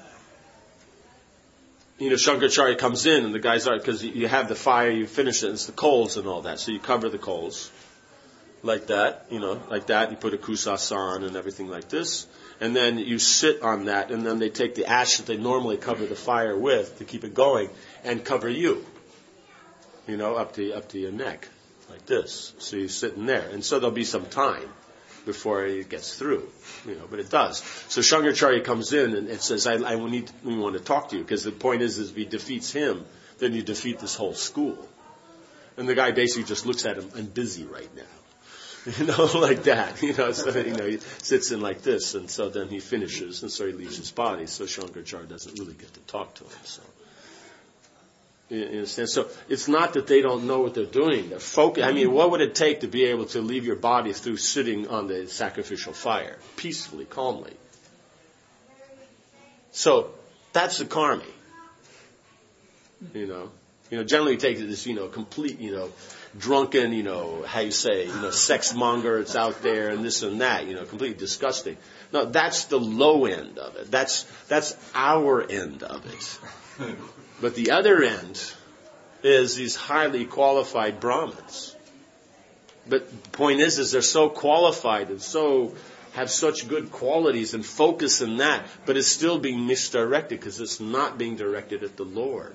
Shankaracharya comes in, and the guys are, because you have the fire, you finish it, and it's the coals and all that. So you cover the coals like that, you put a kusasa and everything like this. And then you sit on that, and then they take the ash that they normally cover the fire with to keep it going, and cover you, up to your neck, like this. So you're sitting there. And so there'll be some time before it gets through, but it does. So Shankaracharya comes in and it says, we want to talk to you, because the point is if he defeats him, then you defeat this whole school. And the guy basically just looks at him, I'm busy right now. Like that, so, he sits in like this, and so then he finishes, and so he leaves his body, so Shankaracharya doesn't really get to talk to him, so. You understand? So it's not that they don't know what they're doing. They're focused. What would it take to be able to leave your body through sitting on the sacrificial fire, peacefully, calmly? So that's the karmi. Generally it takes this, complete, drunken, sex monger, it's out there, and this and that, completely disgusting. No, that's the low end of it. That's our end of it. But the other end is these highly qualified Brahmins. But the point is they're so qualified and so have such good qualities and focus in that, but it's still being misdirected because it's not being directed at the Lord.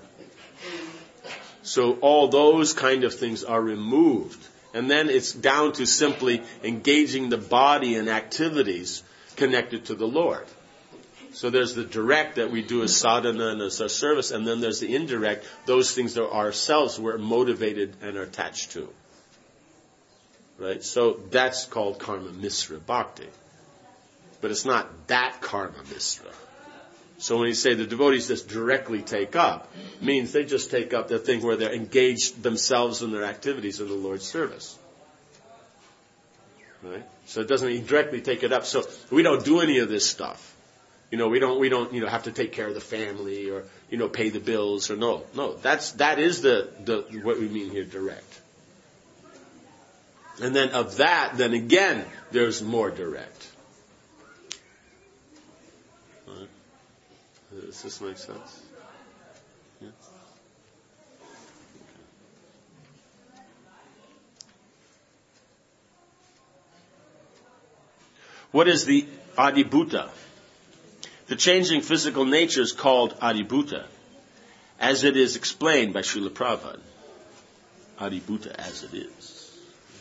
So all those kind of things are removed. And then it's down to simply engaging the body in activities connected to the Lord. So there's the direct that we do as sadhana and as our service, and then there's the indirect, those things that ourselves we're motivated and are attached to. Right? So that's called karma misra bhakti. But it's not that karma misra. So when you say the devotees just directly take up, means they just take up the thing where they're engaged themselves in their activities in the Lord's service. Right? So it doesn't directly take it up. So we don't do any of this stuff. We don't have to take care of the family or, pay the bills or no. That is the what we mean here, direct. And then of that, then again, there's more direct. Right. Does this make sense? Yeah. What is the adibhuta? The changing physical nature is called adibhuta, as it is explained by Srila Prabhupada. Adibhuta as it is.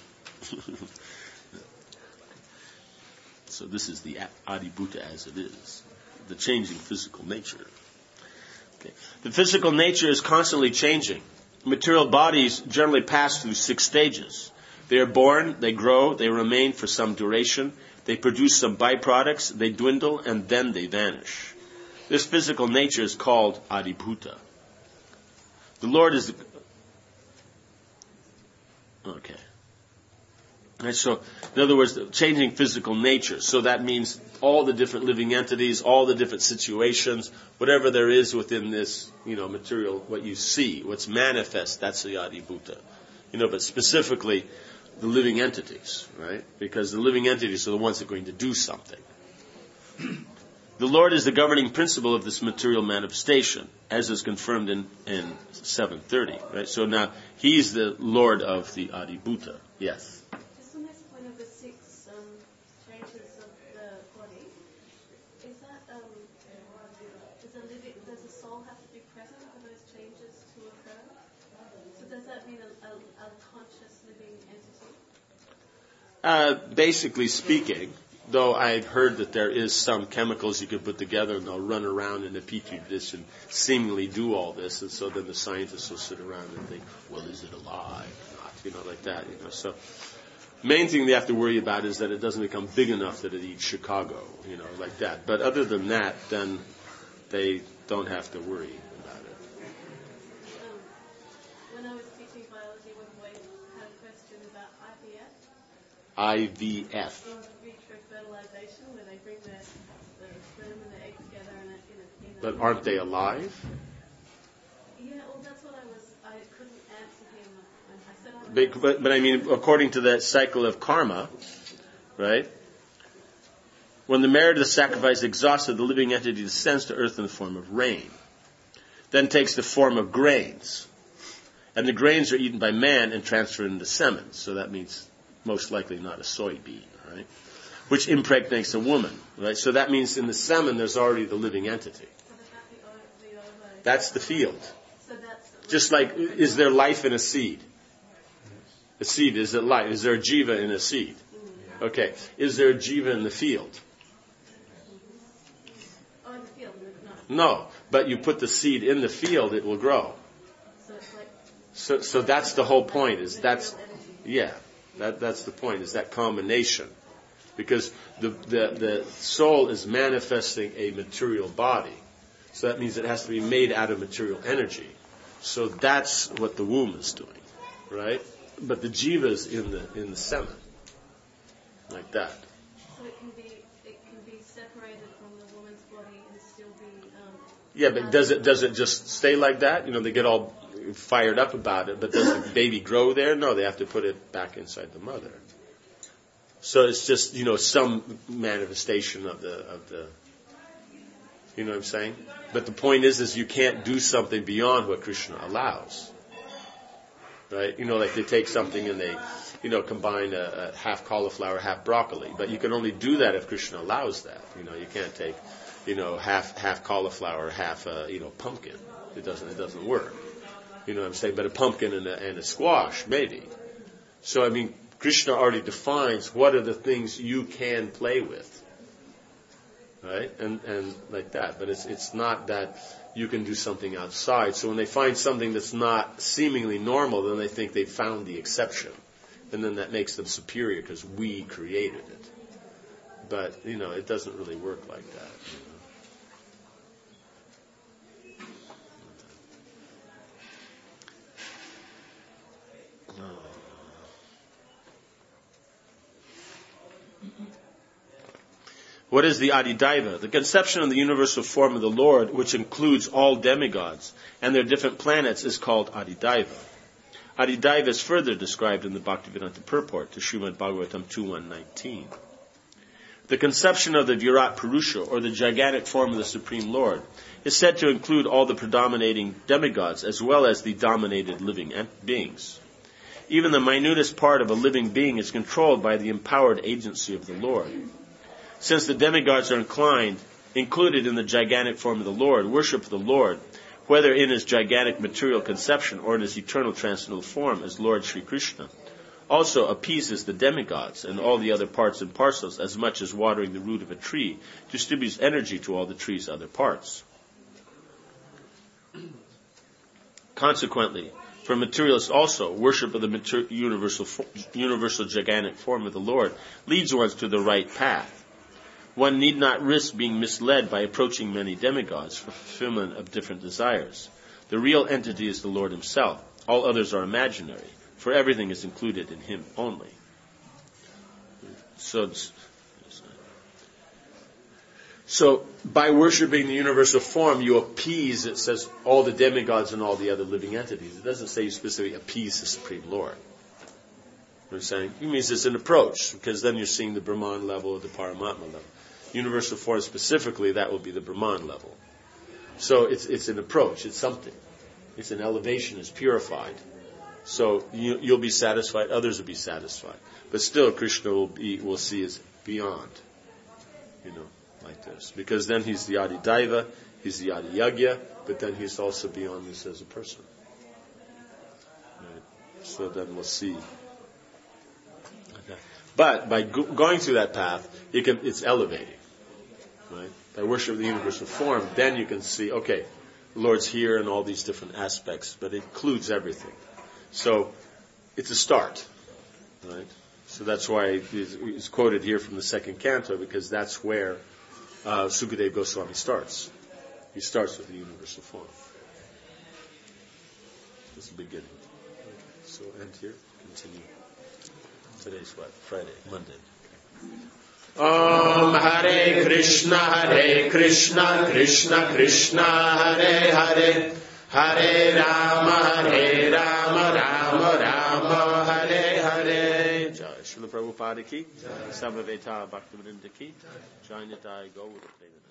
So this is the adibhuta as it is. The changing physical nature. Okay. The physical nature is constantly changing. Material bodies generally pass through 6 stages. They are born, they grow, they remain for some duration, they produce some byproducts, they dwindle, and then they vanish. This physical nature is called adibhuta. The Lord is okay. Right, so, in other words, changing physical nature. So that means all the different living entities, all the different situations, whatever there is within this, material, what you see, what's manifest, that's the adibhuta. But specifically, the living entities, right? Because the living entities are the ones that are going to do something. The Lord is the governing principle of this material manifestation, as is confirmed in 730, right? So now, He's the Lord of the adibhuta. Yes? Just on this point of the 6 changes of the body, is that, does the soul have to be present for those changes to occur? So does that mean a conscious living entity? Basically speaking, though I've heard that there is some chemicals you could put together and they'll run around in a petri dish and seemingly do all this, and so then the scientists will sit around and think, well, is it alive or not? Like that. So main thing they have to worry about is that it doesn't become big enough that it eats Chicago, like that. But other than that, then they don't have to worry about it. When I was teaching biology, one boy had a question about IVF. IVF. In vitro fertilization, where they bring the sperm and the egg But aren't they alive? Yeah, well, that's what I couldn't answer him. I said I would But I mean, according to that cycle of karma, right? When the merit of the sacrifice is exhausted, the living entity descends to earth in the form of rain. Then takes the form of grains. And the grains are eaten by man and transferred into semen. So that means most likely not a soybean, right? Which impregnates a woman, right? So that means in the semen there's already the living entity. That's the field. So that's Just like, is there life in a seed? A seed, is it life? Is there a jiva in a seed? Okay. Is there a jiva in the field? oh, in the field, not. No. But you put the seed in the field, it will grow. So it's like So that's the whole point. That's the point. Is that combination, because the soul is manifesting a material body, so that means it has to be made out of material energy. So that's what the womb is doing, right? But the jiva is in the semen, like that. so it can be separated from the woman's body and still be. Yeah, but does it just stay like that? You know, they get all fired up about it, but does the baby grow there? No, they have to put it back inside the mother. So it's just, some manifestation of the you know what I'm saying? But the point is you can't do something beyond what Krishna allows. Right? Like they take something and they, combine a half cauliflower, half broccoli. But you can only do that if Krishna allows that. You can't take, half cauliflower, half, pumpkin. It doesn't work. You know what I'm saying? But a pumpkin and a squash, maybe. So, Krishna already defines what are the things you can play with. Right? And like that. But it's not that you can do something outside. So when they find something that's not seemingly normal, then they think they've found the exception. And then that makes them superior because we created it. But, it doesn't really work like that. What is the Adidaiva? The conception of the universal form of the Lord, which includes all demigods and their different planets, is called Adidaiva. Adidaiva is further described in the Bhaktivedanta Purport to Srimad Bhagavatam 2.1.19. The conception of the Virat Purusha, or the gigantic form of the Supreme Lord, is said to include all the predominating demigods as well as the dominated living beings. Even the minutest part of a living being is controlled by the empowered agency of the Lord. Since the demigods are included in the gigantic form of the Lord, worship the Lord, whether in his gigantic material conception or in his eternal transcendental form as Lord Sri Krishna, also appeases the demigods and all the other parts and parcels as much as watering the root of a tree distributes energy to all the tree's other parts. Consequently, for materialists also, worship of the universal gigantic form of the Lord leads one to the right path. One need not risk being misled by approaching many demigods for fulfillment of different desires. The real entity is the Lord himself. All others are imaginary, for everything is included in him only. So by worshiping the universal form, you appease, it says, all the demigods and all the other living entities. It doesn't say you specifically appease the Supreme Lord. What I'm saying? It means it's an approach, because then you're seeing the Brahman level or the Paramatma level. Universal form specifically, that will be the Brahman level. So it's an approach, it's something. It's an elevation, it's purified. So you'll be satisfied, others will be satisfied. But still, Krishna will see as beyond, like this. Because then he's the Adidaiva, he's the Adiyagya, but then he's also beyond this as a person. Right? So then we'll see. Okay. But by going through that path, it's elevating. Right? By worship of the universal form, then you can see, okay, the Lord's here in all these different aspects, but it includes everything. So it's a start. Right? So that's why it's quoted here from the second canto, because that's where Sukadeva Goswami starts. He starts with the universal form. That's the beginning. So end here, continue. Today's what? Friday, Monday. Okay. Om Hare Krishna, Krishna Krishna, Hare Hare, Hare Rama, Rama Rama, Hare Hare. Jai Srila Prabhupada ki, Samaveta Bhaktivinoda ki, Jai Nitai Gaura Premanande.